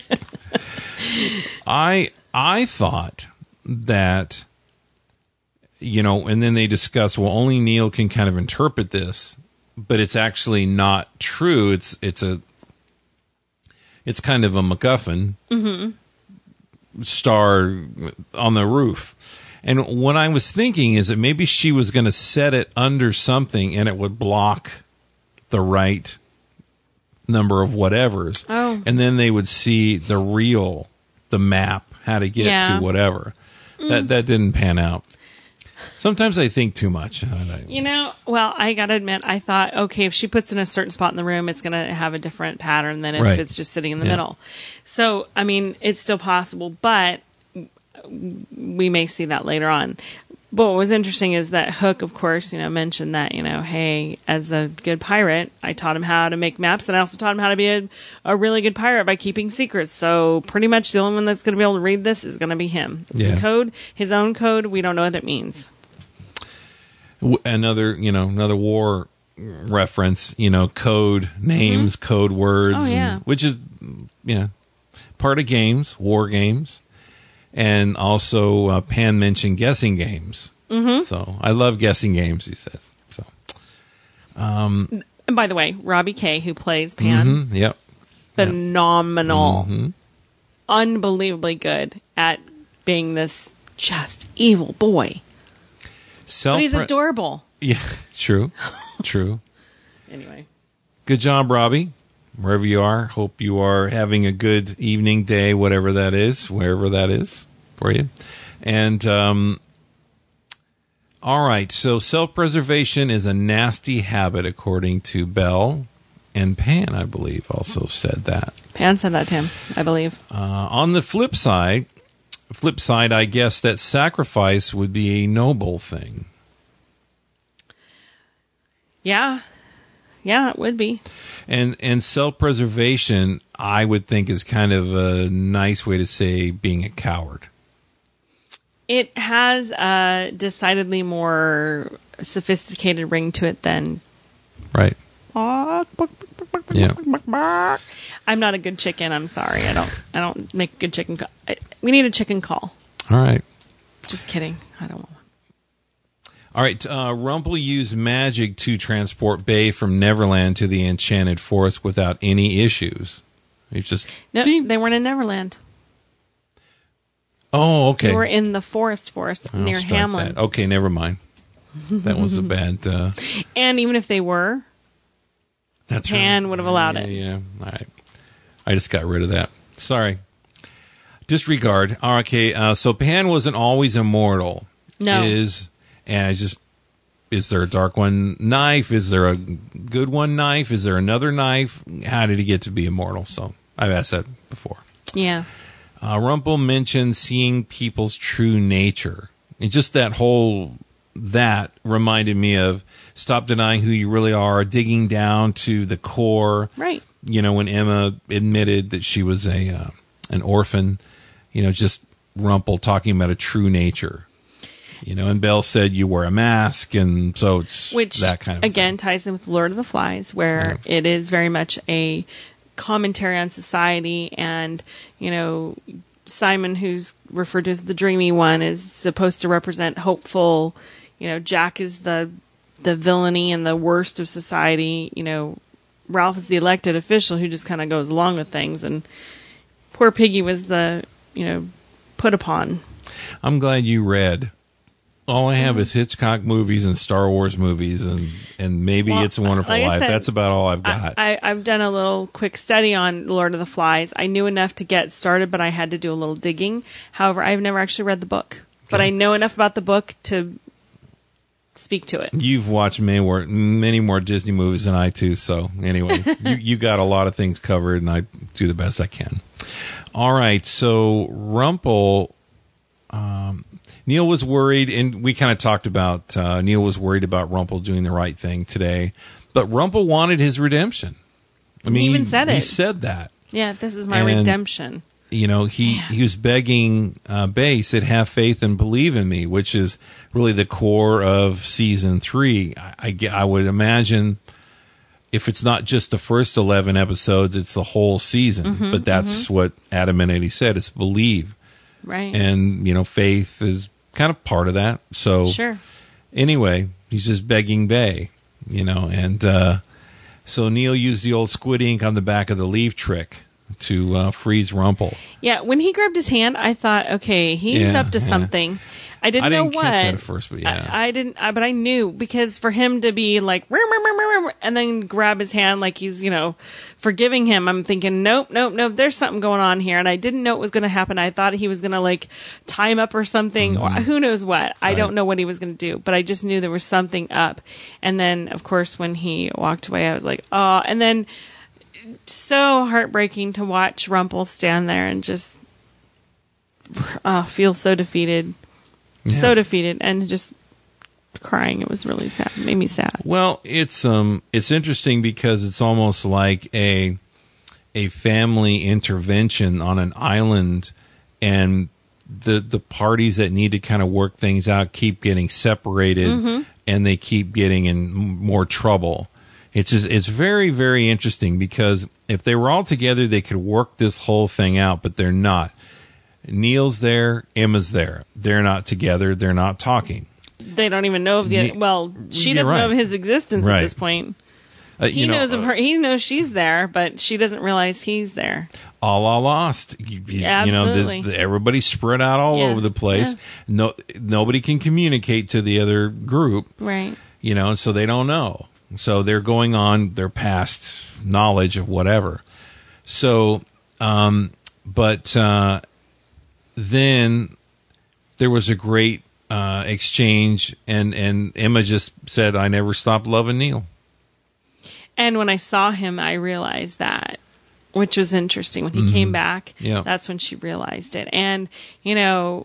I I thought that you know, and then they discuss well only Neil can kind of interpret this, but it's actually not true. It's it's a it's kind of a MacGuffin mm-hmm. star on the roof. And what I was thinking is that maybe she was going to set it under something and it would block the right number of whatevers. Oh. And then they would see the real, the map, how to get Yeah. to whatever. Mm. That that didn't pan out. Sometimes I think too much. You know, well, I gotta admit, I thought, okay, if she puts in a certain spot in the room, it's gonna have a different pattern than if Right. it's just sitting in the Yeah. middle. So, I mean, it's still possible, but we may see that later on. But what was interesting is that Hook, of course, you know, mentioned that, you know, hey, as a good pirate, I taught him how to make maps, and I also taught him how to be a, a really good pirate by keeping secrets. So pretty much the only one that's going to be able to read this is going to be him. It's Yeah. the code, his own code. We don't know what it means. W- Another, you know, another war reference, you know, code names, mm-hmm. code words, oh, yeah. and, which is, yeah, part of games, war games. And also, uh, Pan mentioned guessing games. Mm-hmm. So I love guessing games, he says. So, um, and by the way, Robbie Kay, who plays Pan, mm-hmm, yep, phenomenal, yep. Mm-hmm. unbelievably good at being this just evil boy. Self- but he's adorable. Yeah, true, true. Anyway, good job, Robbie. Wherever you are, hope you are having a good evening, day, whatever that is, wherever that is for you. And, um, all right, so self-preservation is a nasty habit, according to Belle. And Pan, I believe, also said that. Pan said that to him, I believe. Uh, on the flip side, flip side, I guess that sacrifice would be a noble thing. Yeah. Yeah, it would be. And and self-preservation, I would think, is kind of a nice way to say being a coward. It has a decidedly more sophisticated ring to it than... Right. Yeah. I'm not a good chicken. I'm sorry. I don't I don't make a good chicken call. I, we need a chicken call. All right. Just kidding. I don't want one. All right, uh, Rumple used magic to transport Bay from Neverland to the Enchanted Forest without any issues. It's just no, ding. They weren't in Neverland. Oh, okay. They were in the forest forest I'll near strike Hamlin. that. Okay, never mind. That was a bad. Uh, and even if they were, that's Pan right. would have allowed yeah, it. Yeah, all right. I just got rid of that. Sorry. Disregard. Okay, uh, so Pan wasn't always immortal. No. Is And I just, is there a dark one knife? Is there a good one knife? Is there another knife? How did he get to be immortal? So I've asked that before. Yeah. Uh, Rumple mentioned seeing people's true nature. And just that whole, that reminded me of stop denying who you really are, digging down to the core. Right. You know, when Emma admitted that she was a uh, an orphan, you know, just Rumple talking about a true nature. You know, and Belle said you wear a mask, and so it's Which, that kind of again, thing. ties in with Lord of the Flies, where Yeah. it is very much a commentary on society, and, you know, Simon, who's referred to as the dreamy one, is supposed to represent hopeful. You know, Jack is the the villainy and the worst of society. You know, Ralph is the elected official who just kind of goes along with things, and poor Piggy was the, you know, put upon. I'm glad you read. All I have mm-hmm. is Hitchcock movies and Star Wars movies, and, and maybe well, It's a Wonderful like Life. said, That's about all I've got. I, I, I've done a little quick study on Lord of the Flies. I knew enough to get started, but I had to do a little digging. However, I've never actually read the book. Okay. But I know enough about the book to speak to it. You've watched many more, many more Disney movies than I too, so anyway, you, you got a lot of things covered, and I do the best I can. All right, so Rumple... Um, Neil was worried, and we kind of talked about, uh, Neil was worried about Rumple doing the right thing today, but Rumple wanted his redemption. I mean, he even said he, it. He said that. Yeah, this is my and, redemption. You know, he, yeah. he was begging uh, Bay, he said, have faith and believe in me, which is really the core of season three. I, I, I would imagine if it's not just the first eleven episodes, it's the whole season, mm-hmm, but that's mm-hmm. what Adam and Eddie said, it's believe. Right. And, you know, faith is kind of part of that. So, sure. Anyway, he's just begging Bay, you know, and uh, so Neil used the old squid ink on the back of the leaf trick to uh, freeze Rumple. Yeah, when he grabbed his hand, I thought, okay, he's yeah, up to yeah. something. I didn't, I didn't know what. catch that at first, but yeah. I, I didn't, I, but I knew, because for him to be like, and then grab his hand like he's, you know, forgiving him, I'm thinking, nope, nope, nope, there's something going on here. And I didn't know it was going to happen. I thought he was going to like tie him up or something, mm-hmm. or who knows what. I right. don't know what he was going to do, but I just knew there was something up. And then, of course, when he walked away, I was like, oh, and then so heartbreaking to watch Rumple stand there and just uh, feel so defeated. Yeah. So defeated and just crying. It was really sad. It made me sad. Well, it's um, it's interesting because it's almost like a a family intervention on an island, and the the parties that need to kind of work things out keep getting separated, mm-hmm. and they keep getting in more trouble. It's just, it's very, very interesting because if they were all together, they could work this whole thing out, but they're not. Neil's there, Emma's there. They're not together. They're not talking. They don't even know of the, well, she doesn't right. know of his existence right. at this point. Uh, he you know, knows of her. He knows she's there, but she doesn't realize he's there. All are lost. You, you, Absolutely. You know, everybody's spread out all Yeah. over the place. Yeah. No, nobody can communicate to the other group. Right. You know, so they don't know. So they're going on their past knowledge of whatever. So, um, but uh, then there was a great uh, exchange, and, and Emma just said, "I never stopped loving Neil." And when I saw him, I realized that, which was interesting. When he mm-hmm. came back, yeah. that's when she realized it. And, you know,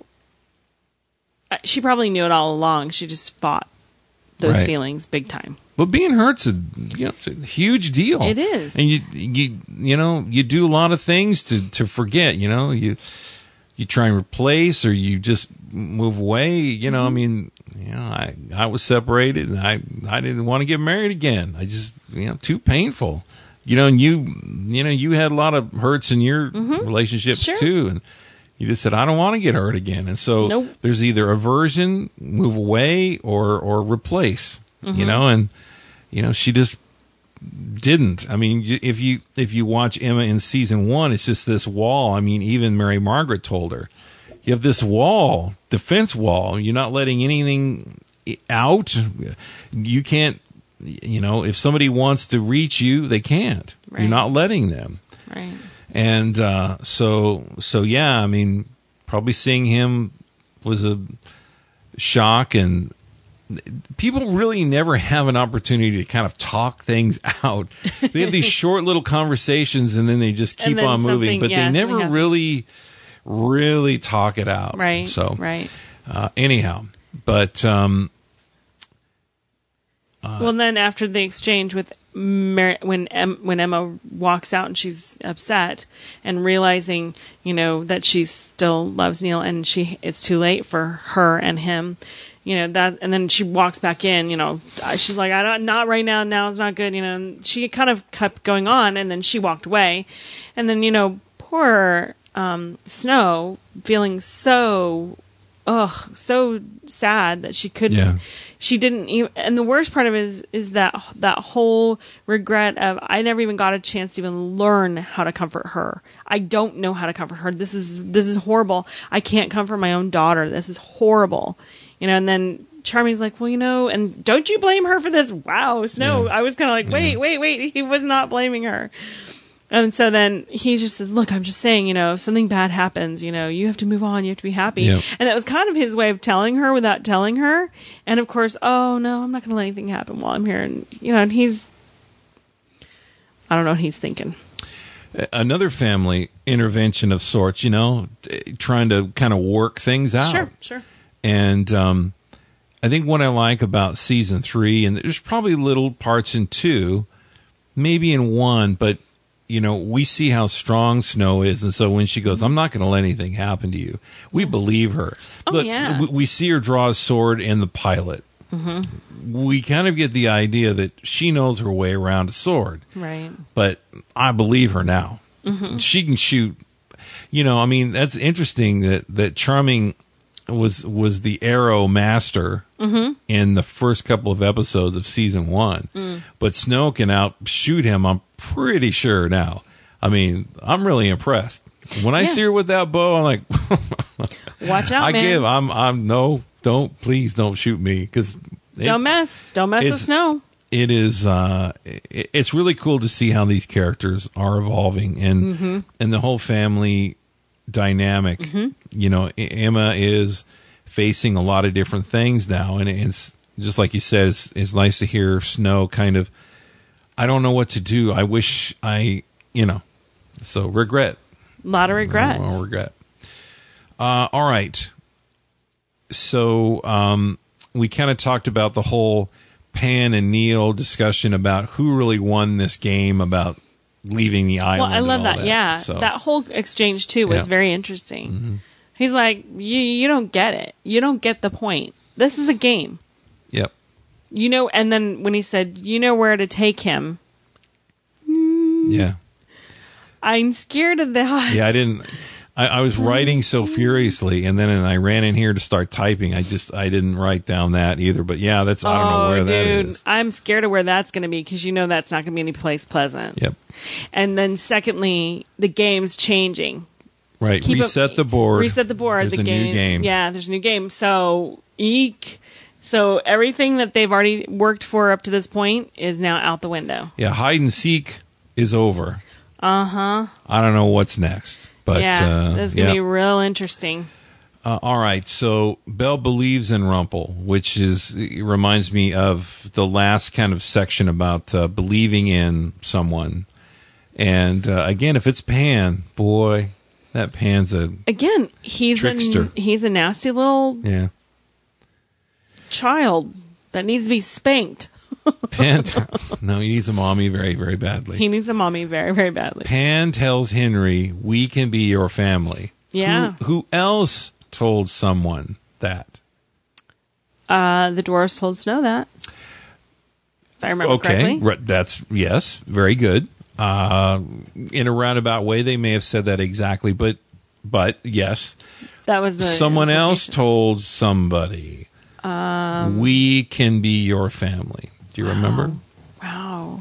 she probably knew it all along. She just fought those right. feelings big time. But being hurt's a, you know, it's a huge deal. It is. And you, you, you know, you do a lot of things to, to forget, you know, you, you try and replace or you just move away. You know, mm-hmm. I mean, you know, I, I was separated and I, I didn't want to get married again. I just, you know, too painful, you know, and you, you know, you had a lot of hurts in your mm-hmm. relationships sure. too. And you just said, I don't want to get hurt again. And so nope. there's either aversion, move away or, or replace, mm-hmm. you know, and, you know, she just didn't. I mean, if you if you watch Emma in season one, it's just this wall. I mean, even Mary Margaret told her, you have this wall, defense wall. You're not letting anything out. You can't, you know, if somebody wants to reach you, they can't. Right. You're not letting them. Right. And uh, so, so yeah, I mean, probably seeing him was a shock, and people really never have an opportunity to kind of talk things out. They have these short little conversations and then they just keep on moving, but yeah, they never really, really talk it out. Right. So, right. Uh, anyhow, but, um, uh, well, then after the exchange with Mary, when em, when Emma walks out and she's upset and realizing, you know, that she still loves Neil and she, it's too late for her and him. You know, that, and then she walks back in, you know, she's like, I don't, not right now, now it's not good, you know, and she kind of kept going on, and then she walked away. And then, you know, poor, um, Snow, feeling so, ugh, so sad that she couldn't, yeah. she didn't even, and the worst part of it is, is that, that whole regret of, I never even got a chance to even learn how to comfort her. I don't know how to comfort her. This is, this is horrible. I can't comfort my own daughter. This is horrible. You know, and then Charming's like, well, you know, and don't you blame her for this? Wow, Snow. Yeah. I was kind of like, wait, yeah. wait, wait. He was not blaming her. And so then he just says, look, I'm just saying, you know, if something bad happens, you know, you have to move on. You have to be happy. Yep. And that was kind of his way of telling her without telling her. And of course, oh, no, I'm not going to let anything happen while I'm here. And, you know, and he's, I don't know what he's thinking. Another family intervention of sorts, you know, trying to kind of work things out. Sure, sure. And um, I think what I like about season three, and there's probably little parts in two, maybe in one, but, you know, we see how strong Snow is. And so when she goes, I'm not going to let anything happen to you, we believe her. Oh, Look, yeah. we, we see her draw a sword in the pilot. Mm-hmm. We kind of get the idea that she knows her way around a sword. Right. But I believe her now. Mm-hmm. She can shoot. You know, I mean, that's interesting that, that Charming was was the arrow master mm-hmm. in the first couple of episodes of season one. Mm. But Snow can outshoot him, I'm pretty sure now. I mean, I'm really impressed. When I yeah. see her with that bow, I'm like, watch out, I man. give, I'm, I'm, no, don't, please don't shoot me. Because don't mess. Don't mess with Snow. It is, uh, it, it's really cool to see how these characters are evolving and, mm-hmm. and the whole family dynamic. Mm-hmm. You know, Emma is facing a lot of different things now, and it's just like you said, it's, it's nice to hear Snow kind of, I don't know what to do. I wish I, you know, so regret. A lot of regrets. Oh, regret. Uh, all right. So um, we kind of talked about the whole Pan and Neil discussion about who really won this game about leaving the island. Well, I love that. that. Yeah, so. That whole exchange too was yeah. very interesting. Mm-hmm. He's like, you, you don't get it. You don't get the point. This is a game. Yep. You know, and then when he said, you know where to take him. Yeah. I'm scared of that. Yeah, I didn't. I, I was writing so furiously, and then and I ran in here to start typing. I just I didn't write down that either. But yeah, that's I don't know where oh, that dude, is. I'm scared of where that's going to be because you know that's not going to be any place pleasant. Yep. And then secondly, the game's changing. Right. Keep reset up, the board. Reset the board. There's the a game, new game. Yeah, there's a new game. So eek. So everything that they've already worked for up to this point is now out the window. Yeah, hide and seek is over. Uh huh. I don't know what's next. But, yeah, uh, this is going to yeah. be real interesting. Uh, all right, so Belle believes in Rumple, which is it reminds me of the last kind of section about uh, believing in someone. And uh, again, if it's Pan, boy, that Pan's a Again, he's trickster. A, he's a nasty little yeah. child that needs to be spanked. Pan, no, he needs a mommy very, very badly. He needs a mommy very, very badly. Pan tells Henry, "We can be your family." Yeah. Who, who else told someone that? Uh, the dwarves told Snow that. If I remember Okay, correctly. Re- that's yes, very good. Uh, in a roundabout way, they may have said that exactly, but but yes, That was the someone else implication. told somebody, Um, "We can be your family." Do you remember? Wow.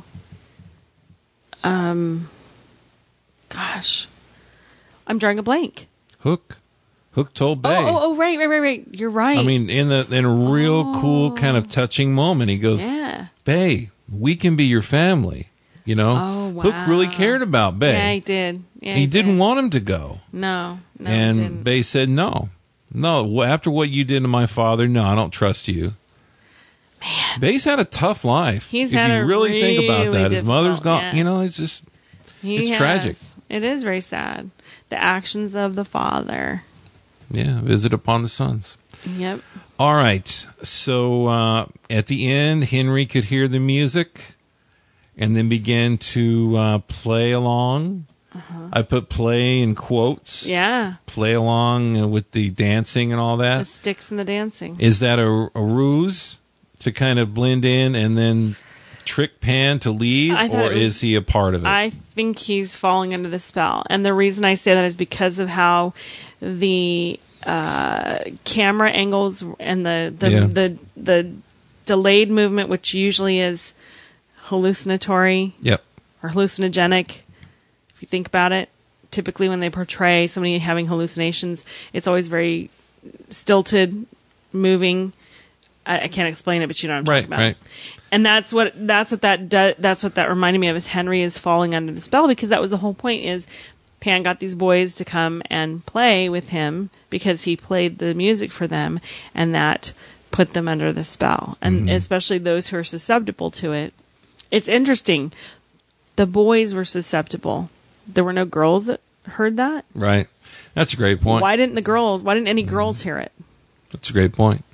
Um. Gosh, I'm drawing a blank. Hook, Hook told Bay. Oh, oh, oh, right, right, right, right. You're right. I mean, in the in a real cool kind of touching moment, he goes, yeah. "Bay, we can be your family." You know, Oh, wow. Hook really cared about Bay. Yeah, he did. Yeah, he, he didn't did. want him to go, No, no, he and didn't. Bay said, "No, no. Well, after what you did to my father, no, I don't trust you." Man, Bay's had a tough life. He's if had you a really think about really that, his mother's difficult- gone. yeah. You know, it's just He it's has. tragic. It is very sad. The actions of the father. yeah. Visit upon the sons. Yep. All right. So uh, at the end, Henry could hear the music and then began to uh, play along. Uh-huh. I put play in quotes. Yeah. Play along with the dancing and all The that. sticks and the dancing. Is that a, a ruse to kind of blend in and then trick Pan to leave, I thought or it was- is he a part of it? I think he's falling under the spell. And the reason I say that is because of how the uh, camera angles and the the, Yeah. the the delayed movement, which usually is hallucinatory Yep. or hallucinogenic, if you think about it, typically when they portray somebody having hallucinations, it's always very stilted, moving. I, I can't explain it, but you know what I'm Right, talking about. right. And that's what that's what that do, that's what that reminded me of, is Henry is falling under the spell, because that was the whole point. Is Pan got these boys to come and play with him because he played the music for them, and that put them under the spell, and Mm-hmm. especially those who are susceptible to it. It's interesting. The boys were susceptible. There were no girls that heard that. Right. That's a great point. Why didn't the girls? Why didn't any girls hear it? That's a great point.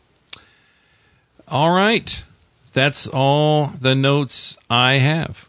All right. That's all the notes I have.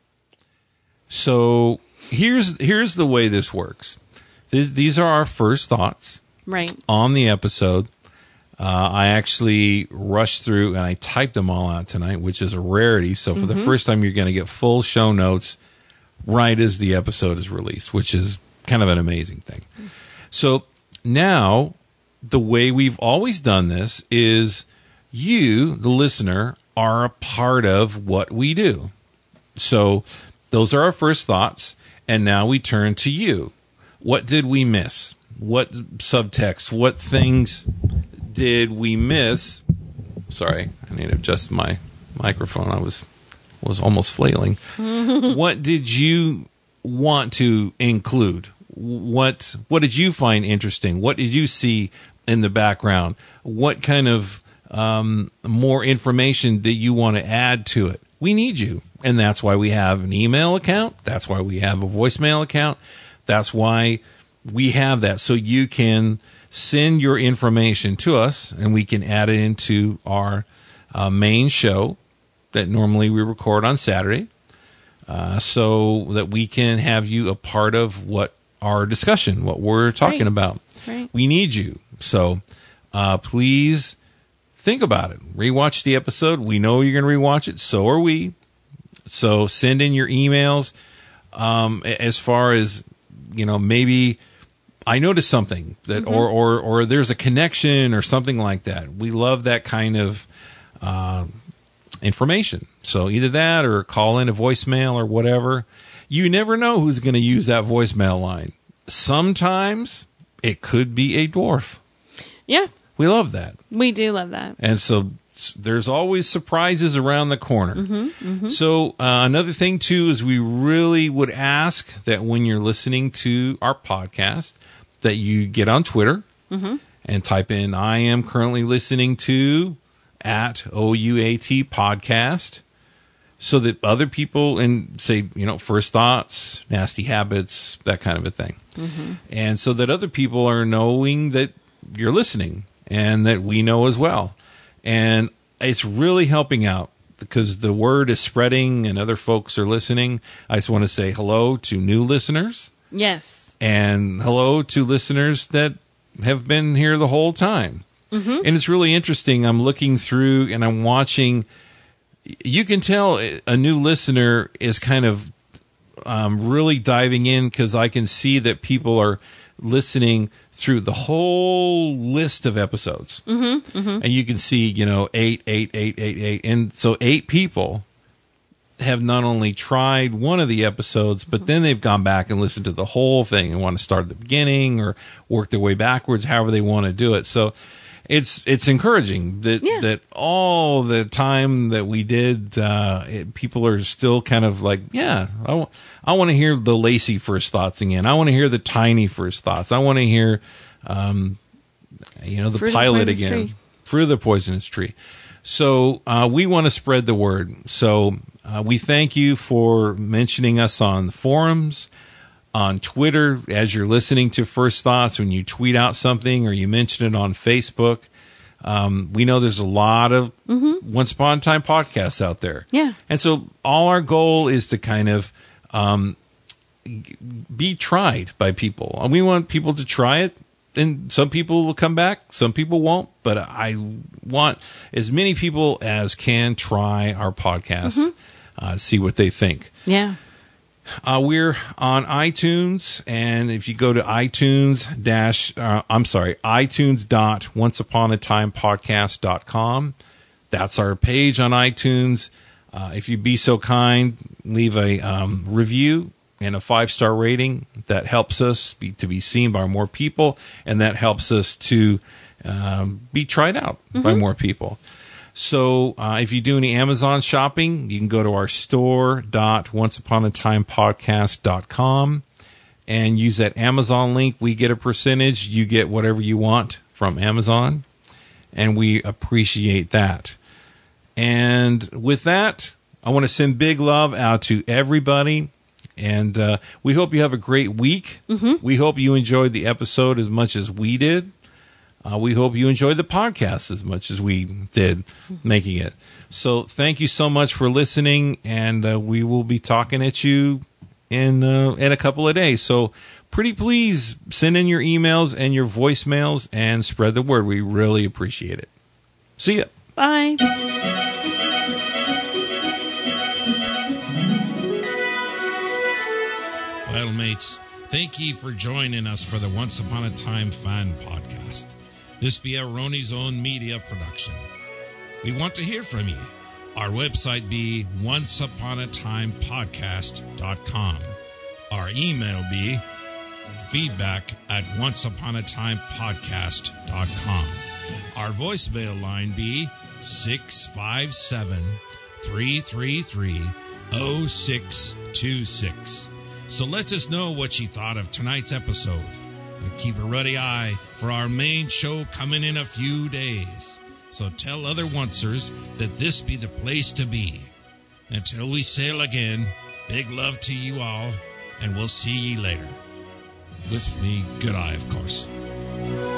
So here's here's the way this works. This, these are our first thoughts Right. on the episode. Uh, I actually rushed through and I typed them all out tonight, which is a rarity. So for the first time, you're going to get full show notes right as the episode is released, which is kind of an amazing thing. So now the way we've always done this is you, the listener, are a part of what we do. So those are our first thoughts. And now we turn to you. What did we miss? What subtext? What things did we miss? Sorry, I need to adjust my microphone. I was was almost flailing. What did you want to include? What what did you find interesting? What did you see in the background? What kind of um, more information that you want to add to it? We need you, and that's why we have an email account. That's why we have a voicemail account. That's why we have that, so you can send your information to us, and we can add it into our uh, main show that normally we record on Saturday, uh, so that we can have you a part of what our discussion, what we're talking Right. about. Right. We need you. So uh, please think about it. Rewatch the episode. We know you're going to rewatch it. So are we. So send in your emails. Um, as far as, you know, maybe I noticed something that, mm-hmm. or, or, or there's a connection or something like that. We love that kind of, uh, information. So either that or call in a voicemail or whatever. You never know who's going to use that voicemail line. Sometimes it could be a dwarf. Yeah. We love that. We do love that. And so there's always surprises around the corner. Mm-hmm, mm-hmm. So uh, another thing, too, is we really would ask that when you're listening to our podcast, that you get on Twitter mm-hmm. and type in, I am currently listening to at O U A T podcast, so that other people, and say, you know, first thoughts, nasty habits, that kind of a thing. Mm-hmm. And so that other people are knowing that you're listening and that we know as well. And it's really helping out because the word is spreading and other folks are listening. I just want to say hello to new listeners. Yes. And hello to listeners that have been here the whole time. Mm-hmm. And it's really interesting. I'm looking through and I'm watching. You can tell a new listener is kind of um, really diving in because I can see that people are listening through the whole list of episodes. Mm-hmm, mm-hmm. And you can see, you know, eight, eight, eight, eight, eight. And so eight people have not only tried one of the episodes, but mm-hmm. then they've gone back and listened to the whole thing and want to start at the beginning or work their way backwards, however they want to do it. So it's it's encouraging that yeah. that all the time that we did, uh, it, people are still kind of like, yeah, I, w- I want to hear the Lacey first thoughts again. I want to hear the Tiny first thoughts. I want to hear, um, you know, the Fruit pilot again. Tree. Fruit of the Poisonous Tree. So uh, we want to spread the word. So uh, we thank you for mentioning us on the forums, on Twitter, as you're listening to First Thoughts, when you tweet out something or you mention it on Facebook. Um, we know there's a lot of mm-hmm. Once Upon a Time podcasts out there. Yeah. And so all our goal is to kind of um, be tried by people. And we want people to try it. And some people will come back, some people won't. But I want as many people as can try our podcast, mm-hmm. uh, see what they think. Yeah. Uh, we're on iTunes, and if you go to iTunes dash, uh, I'm sorry, iTunes dot once upon a time podcast dot com. That's our page on iTunes. Uh, if you'd be so kind, leave a um, review and a five-star rating. That helps us be, to be seen by more people, and that helps us to um, be tried out mm-hmm. by more people. So uh, if you do any Amazon shopping, you can go to our store dot once upon a time podcast dot com and use that Amazon link. We get a percentage. You get whatever you want from Amazon, and we appreciate that. And with that, I want to send big love out to everybody, and uh, we hope you have a great week. Mm-hmm. We hope you enjoyed the episode as much as we did. Uh, we hope you enjoyed the podcast as much as we did making it. So thank you so much for listening, and uh, we will be talking at you in uh, in a couple of days. So pretty please send in your emails and your voicemails and spread the word. We really appreciate it. See ya. Bye. Well, mates, thank ye for joining us for the Once Upon a Time Fan Podcast. This be a Roni's Own media production. We want to hear from you. Our website be once upon a time podcast dot com. Our email be feedback at once upon a time podcast dot com. Our voicemail line be six five seven, three three three, zero six two six. So let us know what you thought of tonight's episode. And keep a ruddy eye for our main show coming in a few days. So tell other oncers that this be the place to be. Until we sail again, big love to you all, and we'll see ye later. With me, good eye, of course.